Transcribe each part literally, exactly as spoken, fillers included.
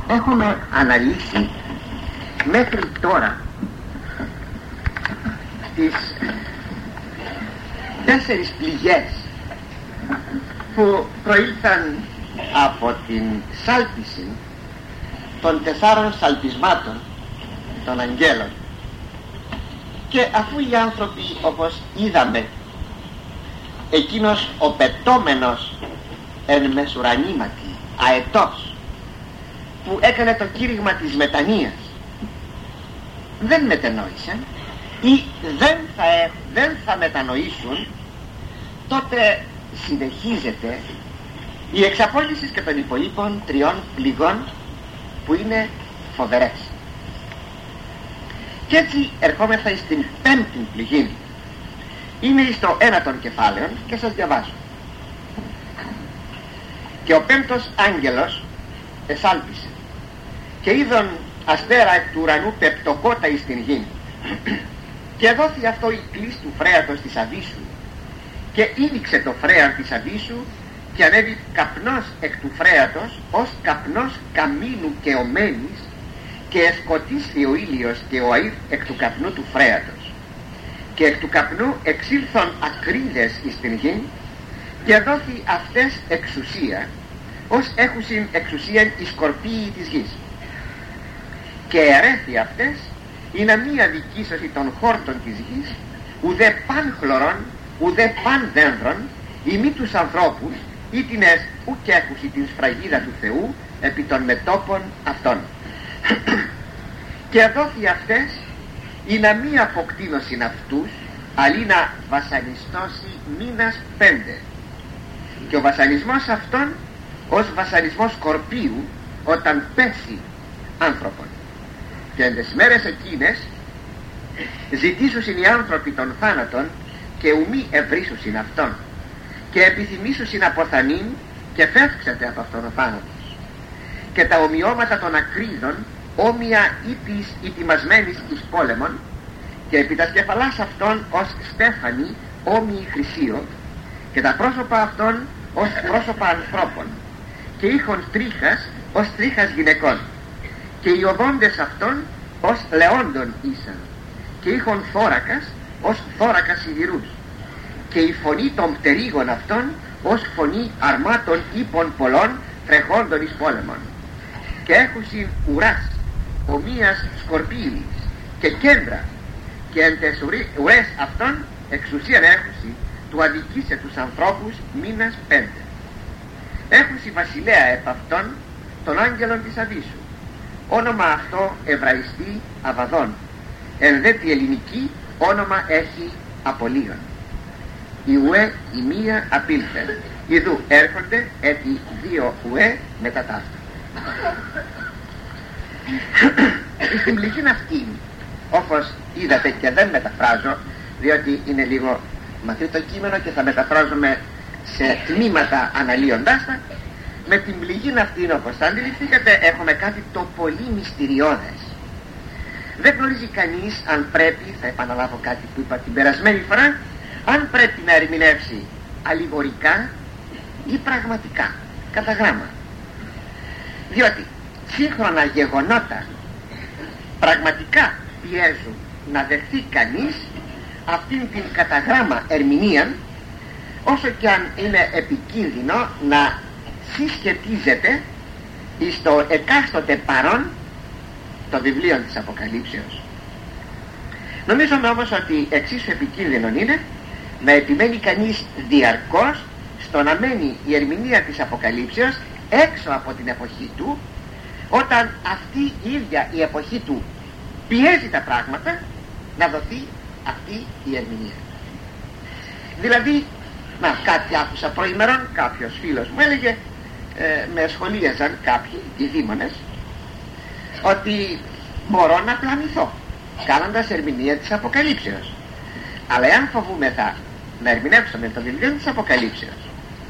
έχουμε αναλύσει μέχρι τώρα τις τέσσερις πληγές που προήλθαν από την σάλπιση των τεσσάρων σαλπισμάτων των αγγέλων. Και αφού οι άνθρωποι, όπως είδαμε, εκείνος ο πετώμενος εν μεσουρανήματι αετός που έκανε το κήρυγμα της μετανοίας δεν μετενόησαν ή δεν θα, δεν θα μετανοήσουν, τότε συνεχίζεται η εξαπόλυση και των υπολείπων τριών πληγών που είναι φοβερές. Και έτσι ερχόμεθα στην πέμπτη πληγή. Είναι στο ένα των κεφάλαιων και σας διαβάζω. Και ο πέμπτος άγγελος εσάλπισε και είδον αστέρα εκ του ουρανού πεπτοκότα εις την γη και δόθη αυτό η κλίς του φρέατος της αβύσσου και ήλιξε το φρέαν της αβύσσου και ανέβη καπνός εκ του φρέατος ως καπνός καμίνου και ομένης και εσκοτίσθη ο ήλιος και ο αΐρ εκ του καπνού του φρέατος και εκ του καπνού εξήλθον ακρίδες εις την γη και δόθη αυτές εξουσία ως έχουσιν εξουσίαν οι σκορπίοι της γης και ερέθη αυτές είναι μία δικήσωση των χόρτων της γης ουδέ παν χλωρών ουδέ παν δένδρων ή μη τους ανθρώπους ή την εσ ουκ έχουσι την σφραγίδα του Θεού επί των μετώπων αυτών και δόθη αυτές ή να μη αποκτήνωσιν αυτούς αλλή να βασανιστώσει μήνας πέντε και ο βασανισμός αυτών ως βασανισμός σκορπίου όταν πέσει άνθρωπον και εν τες μέρες εκείνες ζητήσουσιν οι άνθρωποι των θάνατων και ουμή ευρύσουσιν αυτόν και επιθυμήσουσιν αποθανήν και φεύξατε από αυτόν ο θάνατος και τα ομοιώματα των ακρίδων όμοια ύπης ετοιμασμένης εις πόλεμον και επί τα σκεφαλάς αυτών ως στέφανη όμοιοι χρυσίο και τα πρόσωπα αυτών ως πρόσωπα ανθρώπων και είχον τρίχας ως τρίχας γυναικών και οι οδόντες αυτών ως λεόντων ήσαν και είχον θώρακας ως θώρακας σιδηρούς και η φωνή των πτερίγων αυτών ως φωνή αρμάτων ύπων πολλών τρεχόντων εις πόλεμον και έχουσιν ουράς ομοίας σκορπίης και κέντρα και εν τες ουρές αυτών εξουσίαν έχουσι του αδικήσε τους ανθρώπους μήνας πέντε. Έχουσι βασιλέα επ' αυτών των άγγελων της αβύσσου, όνομα αυτό εβραϊστή Αβαδών, εν δε τη ελληνική όνομα έχει Απολύων. Η ουέ η μία απήλθεν, ιδού έρχονται έτι δύο ουέ μετά τα αυτά. Στην πληγήν αυτή, όπως είδατε και δεν μεταφράζω, διότι είναι λίγο μακρύ το κείμενο και θα μεταφράζουμε σε τμήματα αναλύοντάς τα, με την πληγήν αυτή, όπως θα αντιληφθήκατε, έχουμε κάτι το πολύ μυστηριώδες. Δεν γνωρίζει κανείς αν πρέπει, θα επαναλάβω κάτι που είπα την περασμένη φορά, αν πρέπει να ερμηνεύσει αλληγορικά ή πραγματικά, κατά γράμμα. Διότι σύγχρονα γεγονότα πραγματικά πιέζουν να δεχθεί κανείς αυτήν την κατά γράμμα ερμηνεία, όσο και αν είναι επικίνδυνο να συσχετίζεται στο εκάστοτε παρόν το βιβλίο της Αποκαλύψεως. Νομίζω όμως ότι εξίσου επικίνδυνο είναι να επιμένει κανείς διαρκώς στο να μένει η ερμηνεία της Αποκαλύψεως έξω από την εποχή του, όταν αυτή η ίδια η εποχή του πιέζει τα πράγματα να δοθεί αυτή η ερμηνεία. Δηλαδή, να, κάτι άκουσα προημερών, κάποιος φίλος μου έλεγε, ε, με σχολίαζαν κάποιοι, οι δήμονες, ότι μπορώ να πλανηθώ κάνοντας ερμηνεία της Αποκαλύψεως, αλλά εάν φοβούμεθα να ερμηνεύσουμε το βιβλίο της Αποκαλύψεως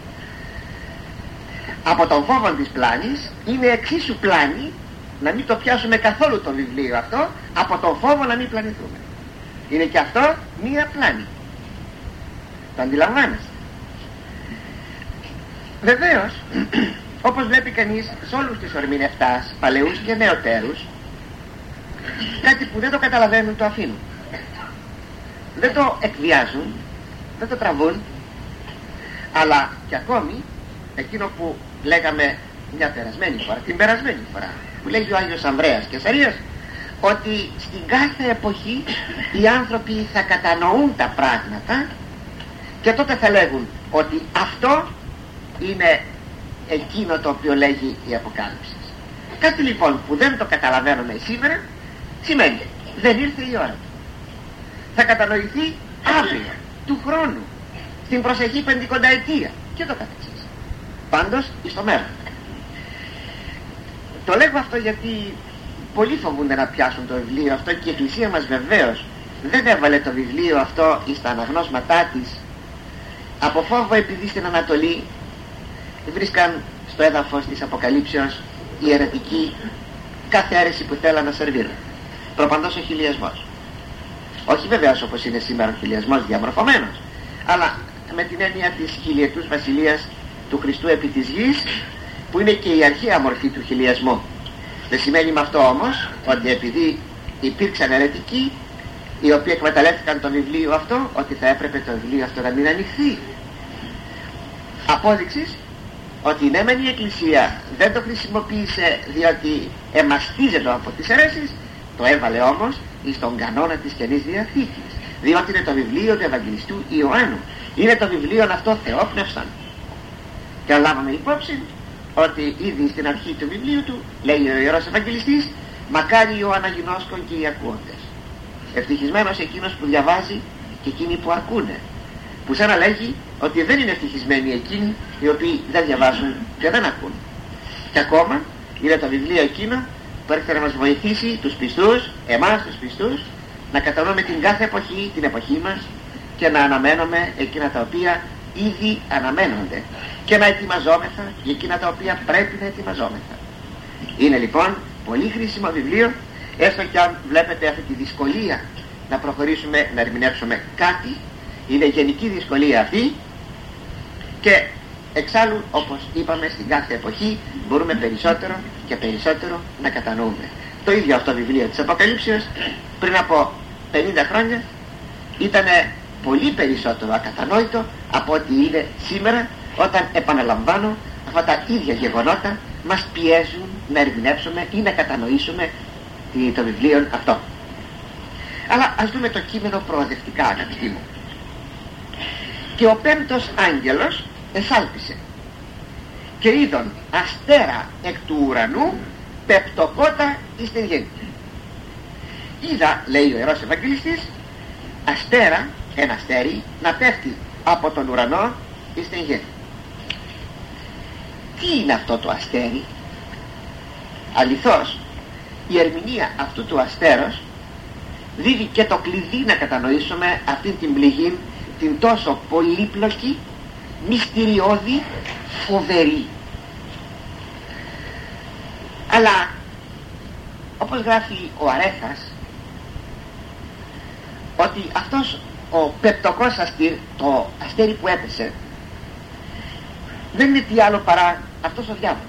από τον φόβο της πλάνης, είναι εξίσου πλάνη να μην το πιάσουμε καθόλου το βιβλίο αυτό, από τον φόβο να μην πλανηθούμε. Είναι και αυτό μία πλάνη. Το αντιλαμβάνεστε? Βεβαίως όπως βλέπει κανείς σε όλους τους ορμηνευτάς, παλαιούς και νεοτέρους, κάτι που δεν το καταλαβαίνουν το αφήνουν, δεν το εκβιάζουν, δεν το τραβούν, αλλά και ακόμη εκείνο που λέγαμε μια περασμένη φορά, την περασμένη φορά, που λέγει ο Άγιος Ανδρέας Κεσαρίας, ότι στην κάθε εποχή οι άνθρωποι θα κατανοούν τα πράγματα και τότε θα λέγουν ότι αυτό είναι εκείνο το οποίο λέγει η Αποκάλυψη. Κάτι λοιπόν που δεν το καταλαβαίνουμε σήμερα, σημαίνει δεν ήρθε η ώρα του. Θα κατανοηθεί αύριο, του χρόνου, στην προσεχή πεντηκονταετία και το καθεξής. Πάντως εις το μέλλον. Το λέγω αυτό γιατί πολλοί φοβούνται να πιάσουν το βιβλίο αυτό και η Εκκλησία μας βεβαίως δεν έβαλε το βιβλίο αυτό στα αναγνώσματά της από φόβο, επειδή στην Ανατολή βρίσκαν στο έδαφος της Αποκαλύψεως οι αιρετικοί κάθε αίρεση που θέλαν να σερβίρουν. Προπαντός ο χιλιασμός. Όχι βεβαίως όπως είναι σήμερα ο χιλιασμός διαμορφωμένος, αλλά με την έννοια της χιλιετούς βασιλείας του Χριστού επί της γης, που είναι και η αρχαία μορφή του χιλιασμού. Δεν σημαίνει με αυτό όμως ότι επειδή υπήρξαν αιρετικοί οι οποίοι εκμεταλλεύτηκαν το βιβλίο αυτό, ότι θα έπρεπε το βιβλίο αυτό να μην ανοιχθεί. Απόδειξης ότι ναι μεν η Εκκλησία δεν το χρησιμοποίησε διότι εμαστίζεται από τις αιρέσεις, το έβαλε όμως στον κανόνα της Καινής Διαθήκης, διότι είναι το βιβλίο του Ευαγγελιστού Ιωάννου, είναι το βιβλίο αυτό θεόπνευσαν. Και λάβαμε υπόψη ότι ήδη στην αρχή του βιβλίου του λέει ο Ιερός Ευαγγελιστής, μακάρι ο αναγινώσκων και οι ακούοντες. Ευτυχισμένος εκείνος που διαβάζει και εκείνοι που ακούνε, που σαν να λέγει ότι δεν είναι ευτυχισμένοι εκείνοι οι οποίοι δεν διαβάζουν και δεν ακούν. Και ακόμα είναι το βιβλίο εκείνο που έρχεται να μας βοηθήσει τους πιστούς, εμάς τους πιστούς, να κατανοούμε την κάθε εποχή, την εποχή μας, και να αναμένουμε εκείνα τα οποία ήδη αναμένονται και να ετοιμαζόμεθα για εκείνα τα οποία πρέπει να ετοιμαζόμεθα. Είναι λοιπόν πολύ χρήσιμο βιβλίο, έστω και αν βλέπετε αυτή τη δυσκολία να προχωρήσουμε, να ερμηνεύσουμε κάτι. Είναι γενική δυσκολία αυτή και εξάλλου, όπως είπαμε, στην κάθε εποχή μπορούμε περισσότερο και περισσότερο να κατανοούμε. Το ίδιο αυτό βιβλίο της Αποκαλύψεως πριν από πενήντα χρόνια ήταν πολύ περισσότερο ακατανόητο από ό,τι είναι σήμερα, όταν, επαναλαμβάνω, αυτά τα ίδια γεγονότα μας πιέζουν να ερμηνεύσουμε ή να κατανοήσουμε το βιβλίο αυτό. Αλλά ας δούμε το κείμενο προοδευτικά, αγαπητοί μου. Και ο πέμπτος άγγελος εσάλπισε και είδον αστέρα εκ του ουρανού πεπτοκότα εις την γη. Είδα, λέει ο Ιερός Ευαγγελιστής, αστέρα, ένα αστέρι, να πέφτει από τον ουρανό εις την γη. Τι είναι αυτό το αστέρι? Αληθώς η ερμηνεία αυτού του αστέρος δίδει και το κλειδί να κατανοήσουμε αυτήν την πληγή, την τόσο πολύπλοκη, μυστηριώδη, φοβερή. Αλλά όπως γράφει ο Αρέθας, ότι αυτός ο πεπτοκός αστήρ, το αστέρι που έπεσε, δεν είναι τι άλλο παρά αυτός ο διάβολος.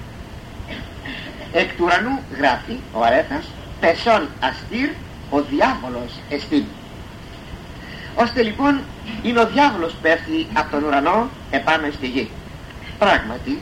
Εκ του ουρανού, γράφει ο Αρέθας, πεσόν αστήρ ο διάβολος εστίν. Ώστε λοιπόν είναι ο διάβολος που πέφτει από τον ουρανό επάνω στη γη. Πράγματι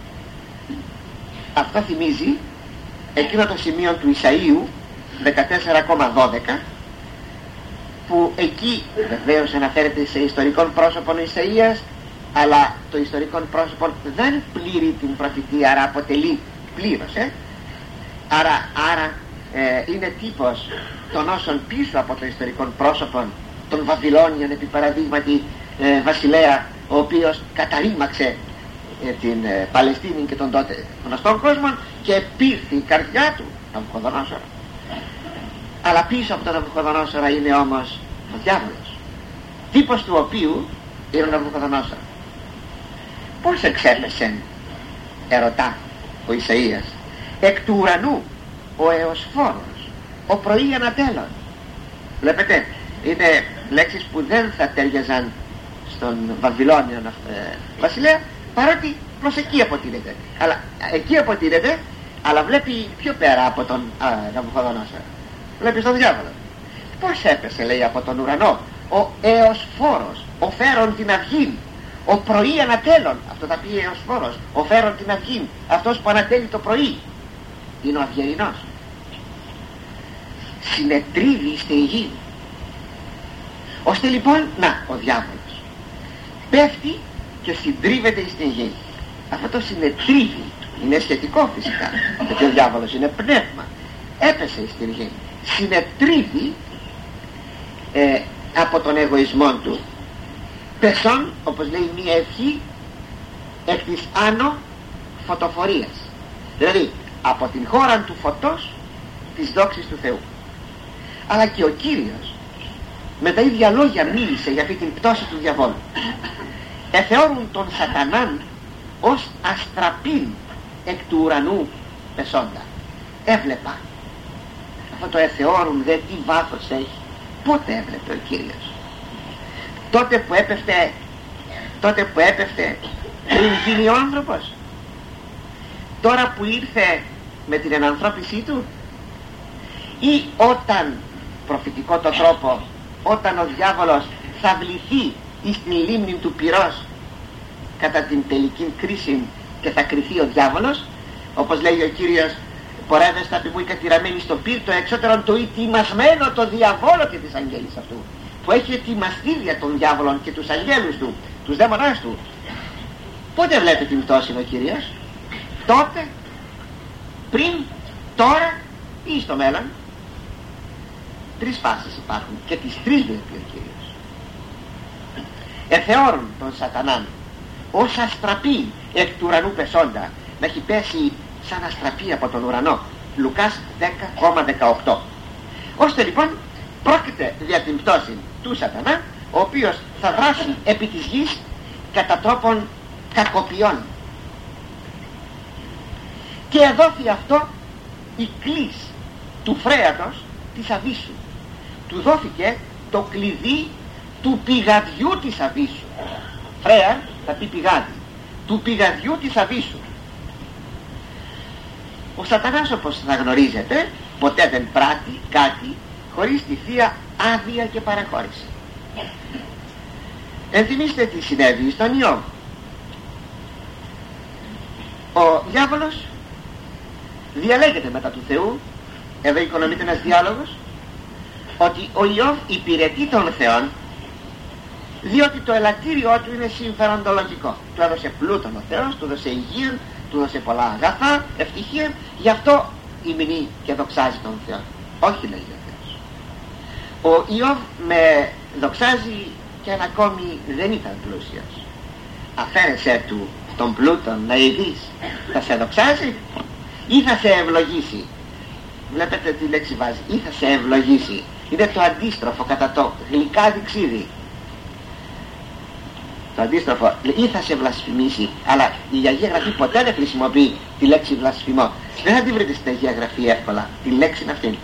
αυτό θυμίζει εκείνο το σημείο του Ισαΐου δεκατέσσερα δώδεκα, που εκεί βεβαίως αναφέρεται σε ιστορικών πρόσωπων ο Ισαΐας, αλλά το ιστορικό πρόσωπο δεν πλήρει την προφητεία, άρα αποτελεί πλήρως, ε? άρα, άρα ε, είναι τύπος των όσων πίσω από το ιστορικό πρόσωπο των Βαβυλώνιων, επί παραδείγματι ε, βασιλέα, ο οποίος καταρρίμαξε ε, την ε, Παλαιστίνη και τον τότε γνωστόν κόσμο και πήρθη η καρδιά του Ναβουχοδονόσορα. Αλλά πίσω από τον Ναβουχοδονόσορα είναι όμως ο διάβολος, τύπος του οποίου είναι ο Ναβουχοδονόσορα. Πώς εξέπεσε, ερωτά ο Ισαΐας, εκ του ουρανού ο εωσφόρος, ο πρωί ανατέλλον. Βλέπετε, είναι λέξεις που δεν θα τέριαζαν στον Βαβυλώνιο ε, βασιλέα, παρότι προς εκεί αποτείνεται. Αλλά εκεί αποτείνεται, αλλά βλέπει πιο πέρα από τον Ναβουχοδονόσορα. Βλέπει στον διάβολο. Πώς έπεσε, λέει, από τον ουρανό ο Εωσφόρος, ο φέρον την αυγήν, ο πρωί ανατέλων. Αυτό θα πει Εωσφόρος, ο φέρον την αυγήν, αυτός που ανατέλει το πρωί. Είναι ο Αυγερινός. Συνετρίβει στην γη. Ώστε λοιπόν, να, ο διάβολος πέφτει και συντρίβεται στην γη. Αυτό το συνετρίβει είναι σχετικό φυσικά, γιατί ο διάβολος είναι πνεύμα. Έπεσε στην γη, συνετρίβει ε, από τον εγωισμό του, πεσόν, όπως λέει μία ευχή, εκ της άνω φωτοφορίας, δηλαδή από την χώρα του φωτός της δόξης του Θεού. Αλλά και ο Κύριος με τα ίδια λόγια μίλησε για αυτή την πτώση του διαβόλου. Εθεώρουν τον σατανάν ως αστραπήν εκ του ουρανού πεσόντα. Έβλεπα. Αυτό το εθεώρουν δε τι βάθος έχει. Πότε έβλεπε ο Κύριος? Τότε που έπεφτε, τότε που έπεφτε πριν γίνει ο άνθρωπος, τώρα που ήρθε με την ενανθρώπισή του, ή όταν, προφητικό το τρόπο, όταν ο διάβολος θα βληθεί εις την λίμνη του πυρός κατά την τελική κρίση και θα κρυθεί ο διάβολος, όπως λέει ο Κύριος, πορεύεστα επί μου η κατηραμένη στο πύρ, το εξώτερον το ετοιμασμένο το διαβόλο και της αγγέλης αυτού, που έχει ετοιμαστεί για τον διάβολον και τους αγγέλους του, τους δαίμονάς του. Πότε βλέπει την πτώση ο Κύριος? Τότε, πριν, τώρα ή στο μέλλον? Τρεις φάσεις υπάρχουν και τις τρεις βλέπει ο Κύριος. Εθεώρουν τον σατανάν ως αστραπή εκ του ουρανού πεσόντα, να έχει πέσει σαν αστραπή από τον ουρανό. Λουκάς δέκα δεκαοκτώ. Ώστε λοιπόν πρόκειται για την πτώση του σατανά, ο οποίος θα δράσει επί της γης κατά τρόπον κακοποιών. Και εδόθη αυτό η κλίς του φρέατος της Αβύσσου. Του δόθηκε το κλειδί του πηγαδιού της Αβύσσου. Φρέα θα πει πηγάδι. Του πηγαδιού της Αβύσσου. Ο σατανάς, όπως θα γνωρίζετε, ποτέ δεν πράττει κάτι χωρίς τη Θεία άδεια και παραχώρηση. Ενθυμίστε τι συνέβη στον Ιώβ. Ο διάβολος διαλέγεται μετά του Θεού. Εδώ οικονομείται ένας διάλογος ότι ο Ιώβ υπηρετεί τον Θεόν, διότι το ελαττήριό του είναι συμφεροντολογικό. Του έδωσε πλούτον ο Θεός, του έδωσε υγεία, του έδωσε πολλά αγαθά, ευτυχία, γι' αυτό υμνεί και δοξάζει τον Θεό. Όχι, λέει ο Θεός. Ο Ιώβ με δοξάζει και αν ακόμη δεν ήταν πλούσιος. Αφαίρεσέ του τον πλούτον να ειδείς, θα σε δοξάζει ή θα σε ευλογήσει? Βλέπετε τι λέξη βάζει, ή θα σε ευλογήσει. Είναι το αντίστροφο κατά το γλυκάδι ξύδι. Το αντίστροφο, ή θα σε βλασφημίσει. Αλλά η Αγία Γραφή ποτέ δεν χρησιμοποιεί τη λέξη βλασφημό. Δεν θα τη βρείτε στην Αγία Γραφή εύκολα τη λέξη είναι αυτή.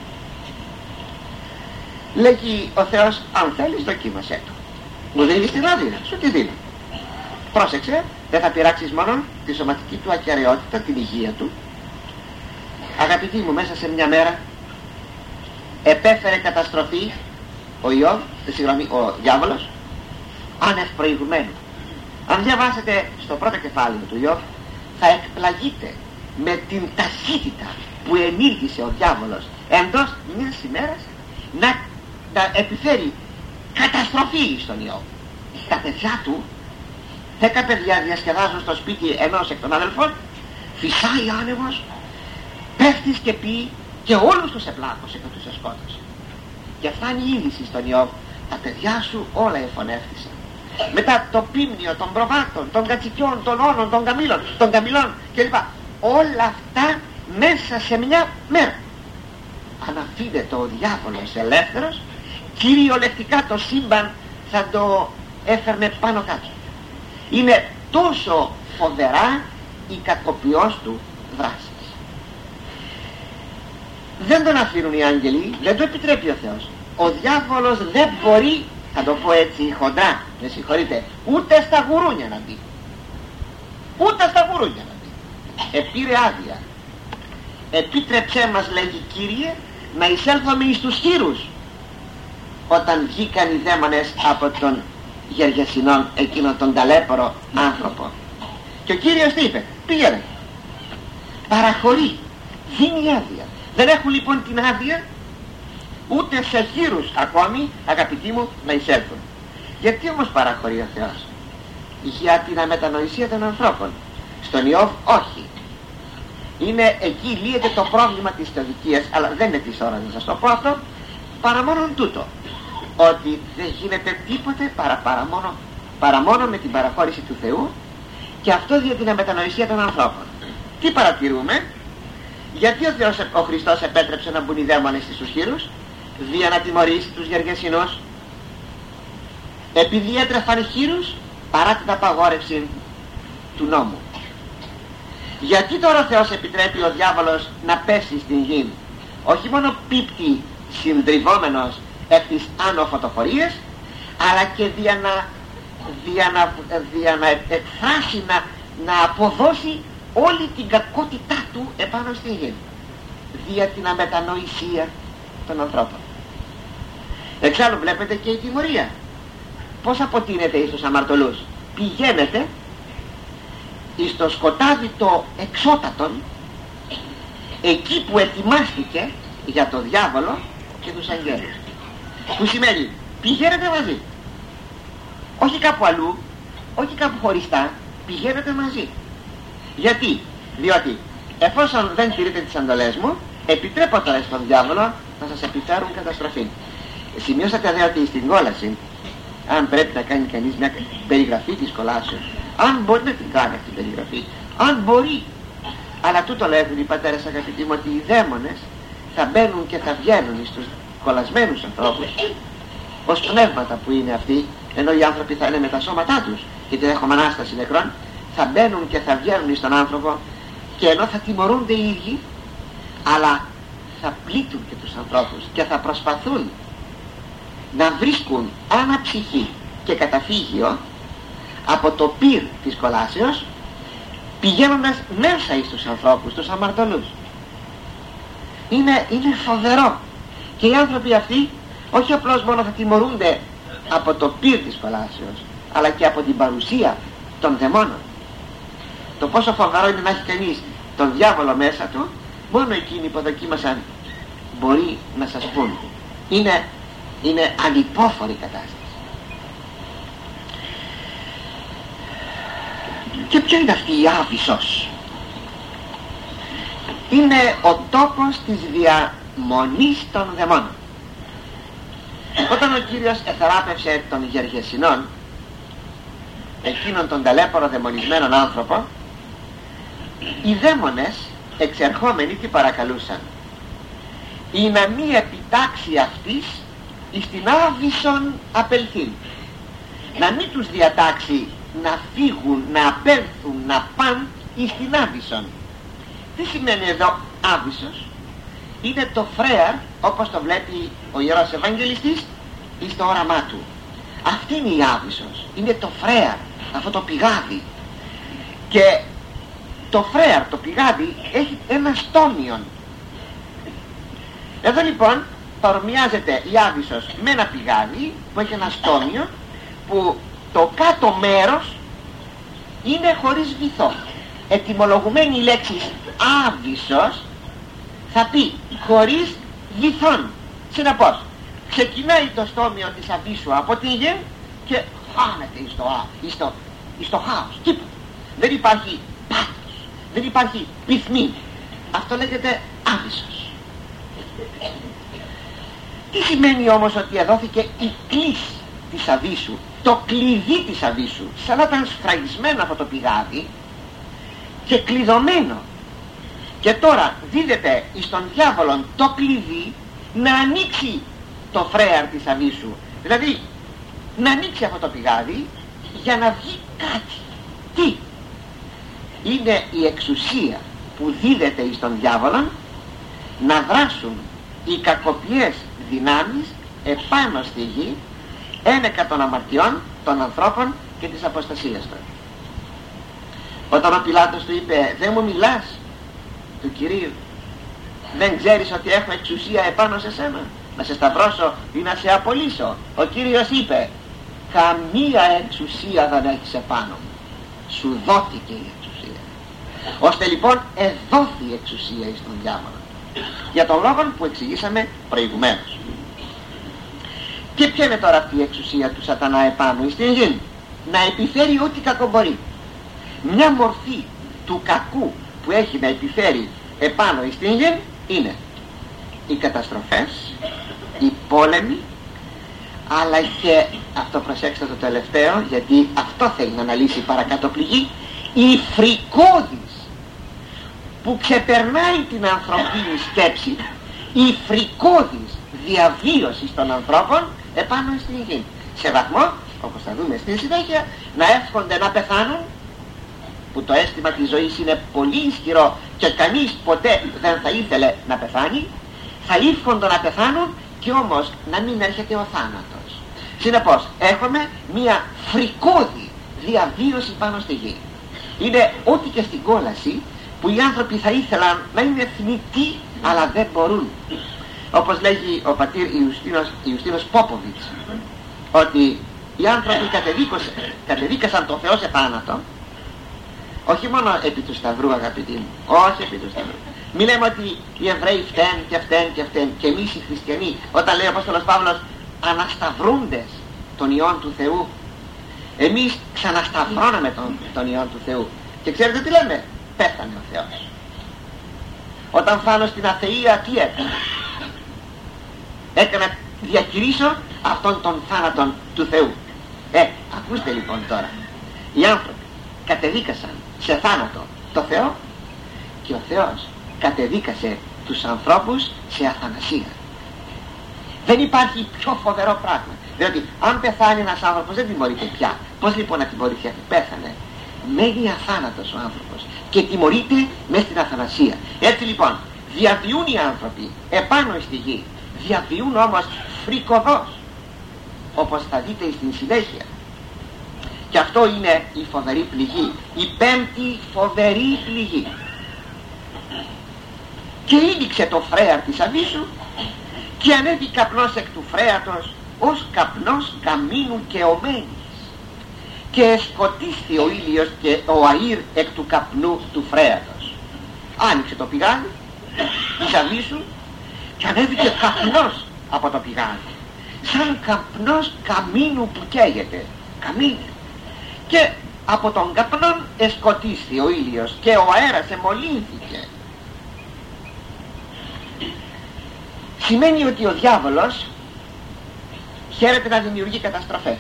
Λέγει ο Θεός, αν θέλεις δοκίμασέ του. Μου δίνεις την άδεια, σου τη δίνω. Πρόσεξε, δεν θα πειράξεις μόνο τη σωματική του ακεραιότητα, την υγεία του. Αγαπητοί μου, μέσα σε μια μέρα επέφερε καταστροφή ο Ιώβ, συγγνώμη, ο διάβολος, άνευ προηγουμένου. Αν διαβάσετε στο πρώτο κεφάλαιο του Ιώβ, θα εκπλαγείτε με την ταχύτητα που ενήργησε ο διάβολος εντός μιας ημέρας να, να επιφέρει καταστροφή στον Ιώβ. Τα παιδιά του, δέκα παιδιά διασκεδάζουν στο σπίτι ενός εκ των αδελφών, φυσάει άνεμος, πέφτεις και πει και όλους τους επλάκωσε και τους εσκότωσε. Και φτάνει η είδηση στον Ιώβ, τα παιδιά σου όλα εφωνεύτησαν. Μετά το πίμνιο των προβάτων, των κατσικιών, των όνων, των καμήλων, των καμηλών κλπ. Όλα αυτά μέσα σε μια μέρα. Αν αφήνεται ο διάβολος ελεύθερος, κυριολεκτικά το σύμπαν θα το έφερνε πάνω κάτω. Είναι τόσο φοβερά η κακοποιός του δράση. Δεν τον αφήνουν οι άγγελοι, δεν το επιτρέπει ο Θεός. Ο διάβολος δεν μπορεί, θα το πω έτσι χοντρά, με συγχωρείτε, ούτε στα γουρούνια να μπει. ούτε στα γουρούνια να πει. Επήρε άδεια. Επίτρεψέ μας, λέγει, Κύριε, να εισέλθουμε εις τους χείρους, όταν βγήκαν οι δαίμονες από τον Γεργεσινόν, εκείνον τον ταλέπορο άνθρωπο. Και ο Κύριος τι είπε? Πήγαινε. Παραχωρεί, δίνει άδεια. Δεν έχουν λοιπόν την άδεια ούτε σε χείρους ακόμη, αγαπητοί μου, να εισέλθουν. Γιατί όμως παραχωρεί ο Θεός? Για την αμετανοησία των ανθρώπων. Στον Ιώβ όχι. Είναι εκεί λύεται το πρόβλημα της θεοδικίας, αλλά δεν είναι της ώρας να σας το πω αυτό, παρά μόνον τούτο, ότι δεν γίνεται τίποτε παρά, παρά, μόνο, παρά μόνο με την παραχώρηση του Θεού, και αυτό για την αμετανοησία των ανθρώπων. Τι παρατηρούμε? Γιατί ο Θεός, ο Χριστός, επέτρεψε να μπουν οι δαίμονες στους χείρους? Δια να τιμωρήσει τους Γεργεσινούς. Επειδή έτρεφαν χείρους παρά την απαγόρευση του νόμου. Γιατί τώρα ο Θεός επιτρέπει ο διάβολος να πέσει στην γη? Όχι μόνο πίπτει συντριβόμενος εκ της άνω φωτοφορίες, αλλά και δια να, δια να, δια να εκφράσει, να, να αποδώσει όλη την κακότητά του επάνω στη γη, δια την αμετανοησία των ανθρώπων. Εξάλλου βλέπετε και η τιμωρία πως αποτείνεται εις τους αμαρτωλούς. Πηγαίνετε εις το σκοτάδι το εξώτατον, εκεί που ετοιμάστηκε για το διάβολο και τους αγγέλους. Που σημαίνει πηγαίνετε μαζί, όχι κάπου αλλού, όχι κάπου χωριστά, πηγαίνετε μαζί. Γιατί? Διότι εφόσον δεν τηρείτε τις εντολές μου, επιτρέπω τώρα στον διάβολο να σας επιφέρουν καταστροφή. Σημειώσατε δε ότι στην κόλαση, αν πρέπει να κάνει κανείς μια περιγραφή της κολάσεως, αν μπορεί να την κάνει αυτή την περιγραφή, αν μπορεί, αλλά τούτο λέγουν οι πατέρες, αγαπητοί μου, ότι οι δαίμονες θα μπαίνουν και θα βγαίνουν στους κολλασμένους ανθρώπους ως πνεύματα που είναι αυτοί, ενώ οι άνθρωποι θα είναι με τα σώματά τους, γιατί έχουμε Ανάσταση νεκρών, θα μπαίνουν και θα βγαίνουν στον άνθρωπο, και ενώ θα τιμωρούνται οι ίδιοι, αλλά θα πλήττουν και τους ανθρώπους και θα προσπαθούν να βρίσκουν αναψυχή και καταφύγιο από το πυρ της κολάσεως, πηγαίνοντας μέσα εις τους ανθρώπους, τους αμαρτωλούς. Είναι, είναι φοβερό. Και οι άνθρωποι αυτοί όχι απλώς μόνο θα τιμωρούνται από το πυρ της κολάσεως, αλλά και από την παρουσία των δαιμόνων. Το πόσο φοβερό είναι να έχει κανείς τον διάβολο μέσα του, μόνο εκείνοι που δοκίμασαν μπορεί να σας πούν. Είναι, είναι ανυπόφορη κατάσταση. Και ποιο είναι αυτή η Άβυσσος? Είναι ο τόπος της διαμονής των δαιμόνων. Όταν ο Κύριος εθεράπευσε τον Γεργεσινόν, εκείνον τον ταλέπορο δαιμονισμένον άνθρωπο, οι δαίμονες εξερχόμενοι τι παρακαλούσαν? Ή να μη επιτάξει αυτής εις την Άβυσσον απελθήν. Να μην τους διατάξει να φύγουν, να απέλθουν, να πάνε εις την Άβυσσον. Τι σημαίνει εδώ Άβυσσος? Είναι το φρέαρ, όπως το βλέπει ο Ιερός Ευαγγελιστής εις το όραμά του. Αυτή είναι η Άβυσσος, είναι το φρέαρ, αυτό το πηγάδι. Και το φρέαρ, το πηγάδι, έχει ένα στόμιον. Εδώ λοιπόν παρομοιάζεται η Άβυσσος με ένα πηγάδι που έχει ένα στόμιο, που το κάτω μέρος είναι χωρίς βυθό. Ετυμολογουμένη η λέξη Άβυσσος θα πει χωρίς βυθόν. Συνεπώς ξεκινάει το στόμιο της Αβύσσου από την γη και χάνεται εις το, εις το, εις το χάος. Τίποτα. Δεν υπάρχει πάθος, δεν υπάρχει πυθμή. Αυτό λέγεται Άβυσσος. Τι σημαίνει όμως ότι εδόθηκε η κλίση της Αβύσσου, το κλειδί της Αβύσσου, σαν να ήταν σφραγισμένο αυτό το πηγάδι και κλειδωμένο, και τώρα δίδεται εις τον διάβολον το κλειδί να ανοίξει το φρέαρ της Αβύσσου, δηλαδή να ανοίξει αυτό το πηγάδι για να βγει κάτι. Τι? Είναι η εξουσία που δίδεται εις τον διάβολον να δράσουν οι κακοποιές δυνάμεις επάνω στη γη, ένεκα των αμαρτιών των ανθρώπων και της αποστασίας των. Όταν ο Πιλάτος του είπε, δεν μου μιλάς του Κυρίου, δεν ξέρεις ότι έχω εξουσία επάνω σε σένα να σε σταυρώσω ή να σε απολύσω? Ο Κύριος είπε, καμία εξουσία δεν έχεις επάνω μου, σου δόθηκε η εξουσία. Ώστε λοιπόν εδόθη η εξουσία εις τον διάβολο, για τον λόγο που εξηγήσαμε προηγουμένως. Και ποια είναι τώρα αυτή η εξουσία του σατανά επάνω εις την γη? Να επιφέρει ό,τι κακό μπορεί. Μια μορφή του κακού που έχει να επιφέρει επάνω εις την γη είναι οι καταστροφές, οι πόλεμοι, αλλά και, αυτό προσέξτε το τελευταίο, γιατί αυτό θέλει να αναλύσει παρακάτω πληγή, η φρικώδης που ξεπερνάει την ανθρωπίνη σκέψη, η φρικώδης διαβίωση των ανθρώπων επάνω στην γη, σε βαθμό, όπως θα δούμε στην συνέχεια, να εύχονται να πεθάνουν, που το αίσθημα της ζωής είναι πολύ ισχυρό και κανείς ποτέ δεν θα ήθελε να πεθάνει, θα εύχονται να πεθάνουν και όμως να μην έρχεται ο θάνατος. Συνεπώς έχουμε μία φρικώδη διαβίωση πάνω στη γη. Είναι ό,τι και στην κόλαση που οι άνθρωποι θα ήθελαν να είναι θνητοί αλλά δεν μπορούν. Όπως λέγει ο πατήρ Ιουστίνος, Ιουστίνος Πόποβιτς, ότι οι άνθρωποι κατεδίκασαν τον Θεό σε θάνατο, όχι μόνο επί του Σταυρού, αγαπητοί μου, όχι επί του Σταυρού. Μην λέμε ότι οι Εβραίοι φταίνουν και φταίνουν και φταίνουν, και εμείς οι χριστιανοί, όταν λέει ο Απόστολος Παύλος ανασταυρούντες των ιών του Θεού, εμείς ξανασταυρώναμε τον, τον ιών του Θεού. Και ξέρετε τι λέμε? Πέθανε ο Θεός. Όταν φάνω στην αθεία, τι έκανα? Έκανα, διακηρύσω αυτόν τον θάνατον του Θεού. Ε, ακούστε λοιπόν τώρα, οι άνθρωποι κατεδίκασαν σε θάνατο το Θεό και ο Θεός κατεδίκασε τους ανθρώπους σε αθανασία. Δεν υπάρχει πιο φοβερό πράγμα, διότι αν πεθάνει ένας άνθρωπος δεν τιμωρείται πια. Πώς λοιπόν να τιμωρηθεί? Πέθανε, μένει αθάνατος ο άνθρωπος και τιμωρείται μέσα στην αθανασία. Έτσι λοιπόν διαβιούν οι άνθρωποι επάνω στη γη, διαβιούν όμως φρικοδός, όπως θα δείτε στην συνέχεια. Και αυτό είναι η φοβερή πληγή, η πέμπτη φοβερή πληγή. Και ήλιξε το φρέαρ της αβύσσου και ανέβη καπνός εκ του φρέατος ως καπνός καμίνου και ομένης, και σκοτίσθη ο ήλιος και ο αΐρ εκ του καπνού του φρέατος. Άνοιξε το πηγάδι της αβύσσου και ανέβηκε καπνός από το πηγάδι, σαν καπνός καμίνου που καίγεται, καμίνου. Και από τον καπνόν εσκοτίσθη ο ήλιος και ο αέρας εμολύνθηκε. Σημαίνει ότι ο διάβολος χαίρεται να δημιουργεί καταστροφές.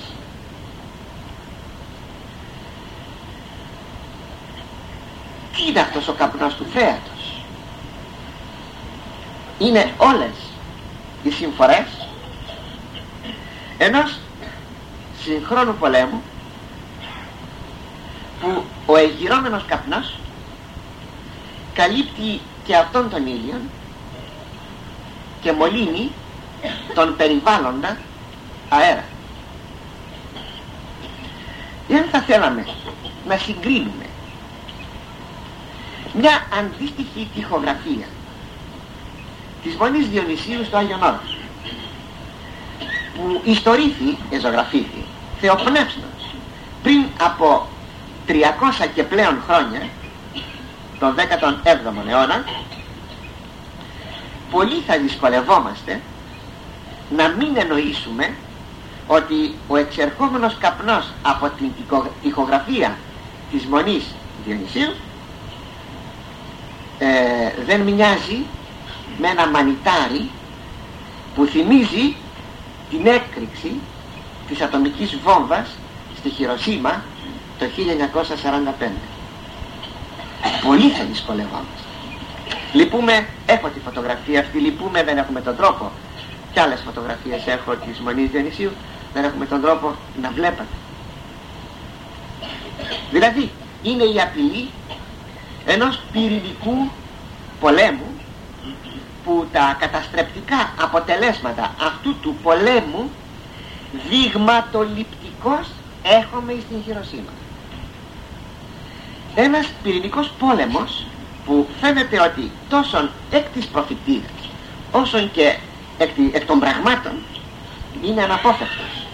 Τι είναι αυτός ο καπνός του θέατος? Είναι όλες οι συμφορές ενός συγχρόνου πολέμου, που ο εγειρώμενος καπνός καλύπτει και αυτόν τον ήλιο και μολύνει τον περιβάλλοντα αέρα. Εάν θα θέλαμε να συγκρίνουμε μια αντίστοιχη τοιχογραφία της Μονής Διονυσίου στο Άγιον Όρος, που ιστορήθη, εζωγραφήθη, θεοπνεύστος πριν από τριακόσια και πλέον χρόνια, τον δέκατον έβδομον αιώνα, πολύ θα δυσκολευόμαστε να μην εννοήσουμε ότι ο εξερχόμενος καπνός από την τοιχογραφία της Μονής Διονυσίου ε, δεν μοιάζει με ένα μανιτάρι που θυμίζει την έκρηξη της ατομικής βόμβας στη Χιροσίμα το χίλια εννιακόσια σαράντα πέντε. Πολύ θα δυσκολευόμαστε. Λυπούμε, έχω τη φωτογραφία αυτή, λυπούμε, δεν έχουμε τον τρόπο. Κι άλλες φωτογραφίες έχω της Μονής Διονυσίου, δεν έχουμε τον τρόπο να βλέπετε. Δηλαδή είναι η απειλή ενός πυρηνικού πολέμου, που τα καταστρεπτικά αποτελέσματα αυτού του πολέμου δειγματοληπτικώς έχουμε στην Χιροσίμα. ένας πυρηνικός πόλεμος που φαίνεται ότι τόσο εκ της προφητείας όσον και εκ, εκ των πραγμάτων είναι αναπόφευκτος.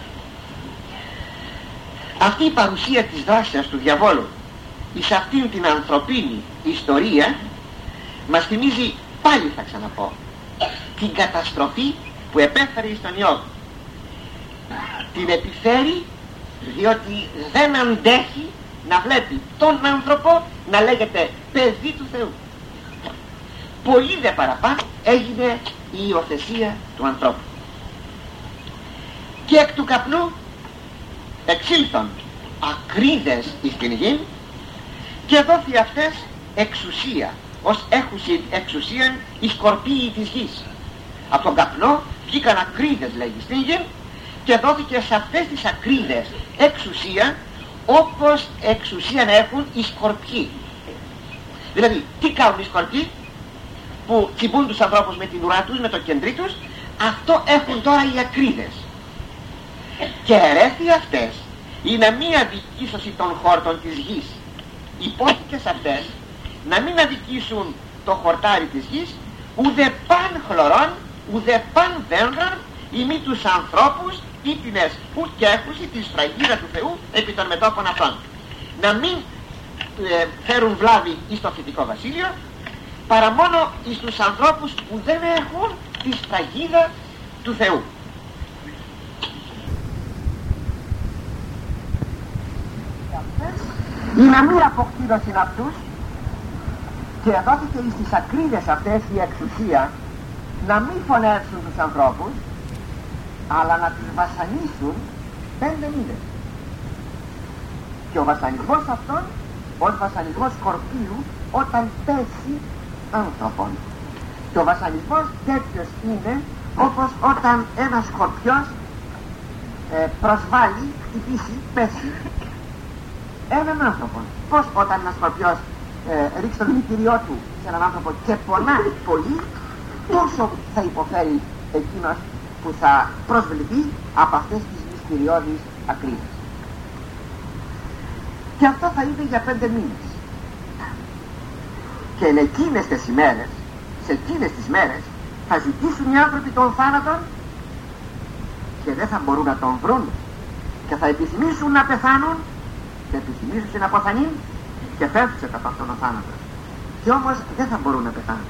Αυτή η παρουσία της δράσης του διαβόλου εις αυτήν την ανθρωπίνη ιστορία μας θυμίζει, πάλι θα ξαναπώ, την καταστροφή που επέφερε εις τον Ιώβ. Την επιφέρει διότι δεν αντέχει να βλέπει τον άνθρωπο να λέγεται παιδί του Θεού. Πολύ δε παραπάνω έγινε η υιοθεσία του ανθρώπου. Και εκ του καπνού εξήλθον ακρίδες εις την γη και δόθη αυτές εξουσία, ως έχουσι εξουσίαν οι σκορπίοι της γης. Από τον καπνό βγήκαν ακρίδες, λέγει, στην γη, και δόθηκε σε αυτές τις ακρίδες εξουσία όπως εξουσία να έχουν οι σκορπιοί. Δηλαδή, τι κάνουν οι σκορπιοί που τσιμπούν τους ανθρώπους με την ουρά τους, με το κεντρί τους? Αυτό έχουν τώρα οι ακρίδες. Και ερέθη αυτές είναι μία αδικήσωση των χόρτων της γης. Υπόθηκε σε αυτές να μην αδικήσουν το χορτάρι της γης, ουδε παν χλωρών, ουδε παν δένδρων, ή μη τους ανθρώπους ύπινες που και έχουσι τη σφραγίδα του Θεού επί των μετώπων αυτών. Να μην ε, φέρουν βλάβη εις το φυτικό βασίλειο, παρά μόνο εις τους ανθρώπους που δεν έχουν τη σφραγίδα του Θεού. Η να μην αποκτήρωσιν αυτούς, και δόθηκε εις τις ακρίδες αυτές η εξουσία να μην φωνεύσουν τους ανθρώπους, αλλά να τους βασανίσουν πέντε μήνες. Και ο βασανισμός αυτόν ως βασανισμός σκορπίου όταν πέσει άνθρωπον. Και ο βασανισμός τέτοιος είναι όπως όταν ένας σκορπιός ε, προσβάλλει, χτυπήσει, πέσει έναν άνθρωπο. Πως όταν ένας σκορπιός ε, ρίξει το δηλητηριό του σε έναν άνθρωπο και πονάει πολύ, τόσο θα υποφέρει εκείνος που θα προσβληθεί από αυτές τις μυστηριώδεις ακρίδες. Και αυτό θα είναι για πέντε μήνες. Και εν εκείνες τις ημέρες, σε εκείνες τις μέρες, θα ζητήσουν οι άνθρωποι των θάνατων και δεν θα μπορούν να τον βρουν, και θα επιθυμήσουν να πεθάνουν και επιθυμήσουν να αποθανεί, και φεύγουν κατά αυτόν ο θάνατος, και όμως δεν θα μπορούν να πεθάνουν.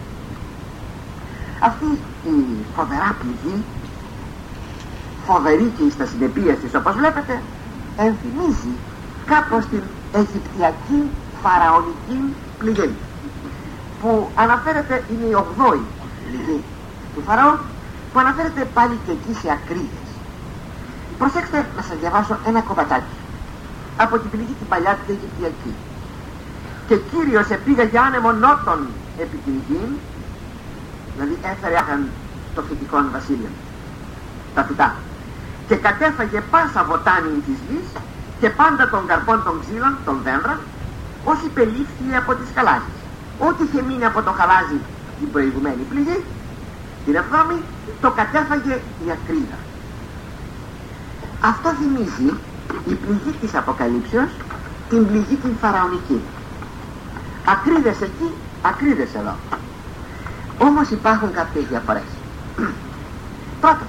Αυτή η φοβερά πληγή, φοβερή και στα συνεπίες της, όπως βλέπετε, ενθυμίζει κάπως την Αιγυπτιακή φαραωνική πληγή, που αναφέρεται, είναι η ογδόη πληγή του Φαραώ, που αναφέρεται πάλι και εκεί σε ακρίδες. Προσέξτε να σας διαβάσω ένα κομματάκι από την πληγή την παλιά την Αιγυπτιακή. Και Κύριος επήγαγε άνεμο νότων επί την γη, δηλαδή έφερε άχαν το φυτικό βασίλειο, τα φυτά, και κατέφαγε πάσα βοτάνη της γης και πάντα των καρπών των ξύλων, των δέντρων, όσοι περίφθη από τις χαλάζεις. Ό,τι είχε μείνει από το χαλάζι την προηγουμένη πληγή, την εβδόμη, το κατέφαγε η ακρίδα. Αυτό θυμίζει η πληγή της Αποκαλύψεως, την πληγή την φαραωνική. Ακρίδες εκεί, ακρίδες εδώ. Όμως υπάρχουν κάποιες διαφορές. Πρώτον,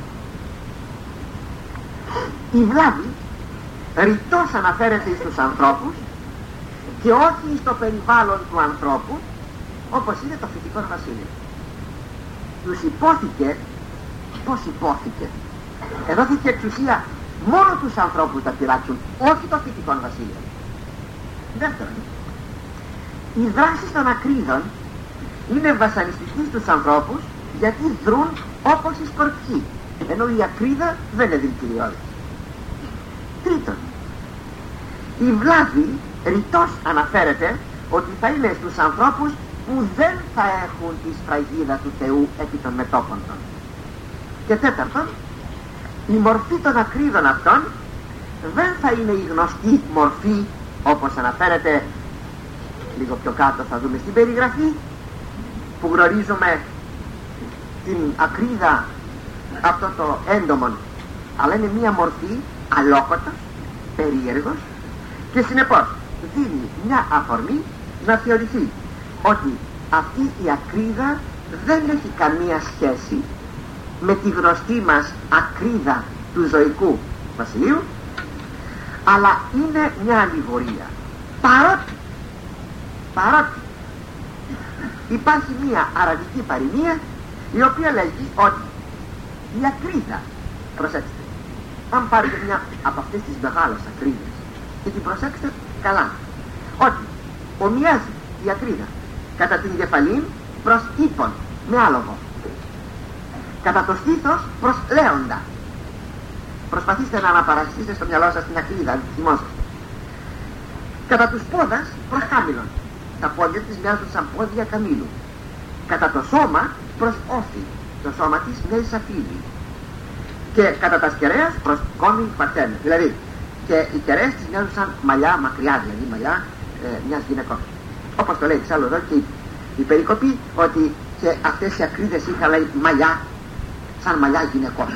η βλάβη ρητός αναφέρεται στους ανθρώπους και όχι στο περιβάλλον του ανθρώπου, όπως είναι το φυτικό βασίλειο. Τους υπόθηκε, πώς υπόθηκε, εδόθηκε εξουσία μόνο τους ανθρώπους να πειράξουν, όχι το φυτικό βασίλειο. Δεύτερον, οι δράσεις των ακρίδων είναι βασανιστικοί στους ανθρώπους, γιατί δρούν όπως οι σκορπιοί, ενώ η ακρίδα δεν είναι δηλητηριώδης. Τρίτον, η βλάβη ρητός αναφέρεται ότι θα είναι στους ανθρώπους που δεν θα έχουν τη σφραγίδα του Θεού επί των μετώπων των. Και τέταρτον, η μορφή των ακρίδων αυτών δεν θα είναι η γνωστή μορφή, όπως αναφέρεται λίγο πιο κάτω, θα δούμε στην περιγραφή, που γνωρίζουμε την ακρίδα, αυτό το έντομο, αλλά είναι μία μορφή αλόκοτος, περίεργος, και συνεπώς δίνει μια αφορμή να θεωρηθεί ότι αυτή η ακρίδα δεν έχει καμία σχέση με τη γνωστή μας ακρίδα του ζωικού βασιλείου, αλλά είναι μια αλληγορία. Παρότι, παρότι υπάρχει μια αραβική παροιμία η οποία λέγει ότι η ακρίδα, προσέξτε, αν πάρετε μια από αυτές τις μεγάλες ακρίδες και την προσέξτε καλά, ότι ομοιάζει η ακρίδα κατά την κεφαλήν προς ύπον με άλογο, κατά το στήθος προς λέοντα. Προσπαθήστε να αναπαραστήσετε στο μυαλό σας την ακρίδα, αν θυμόσαστε. Κατά τους πόδας προς χάμηλον, τα πόδια της μοιάζουν σαν πόδια καμήλου. Κατά το σώμα προς όφη, το σώμα της μοιάζει σαν φύλλη. Και κατά τα σκερέας προς κόμι παρτένε. Δηλαδή, και οι κεραίες της μοιάζουν σαν μαλλιά μακριά, δηλαδή μαλλιά ε, μιας γυναικών. Όπως το λέει εξάλλου εδώ και η, η περικοπή, ότι και αυτές οι ακρίδες είχαν, λέει, μαλλιά, σαν μαλλιά γυναικών.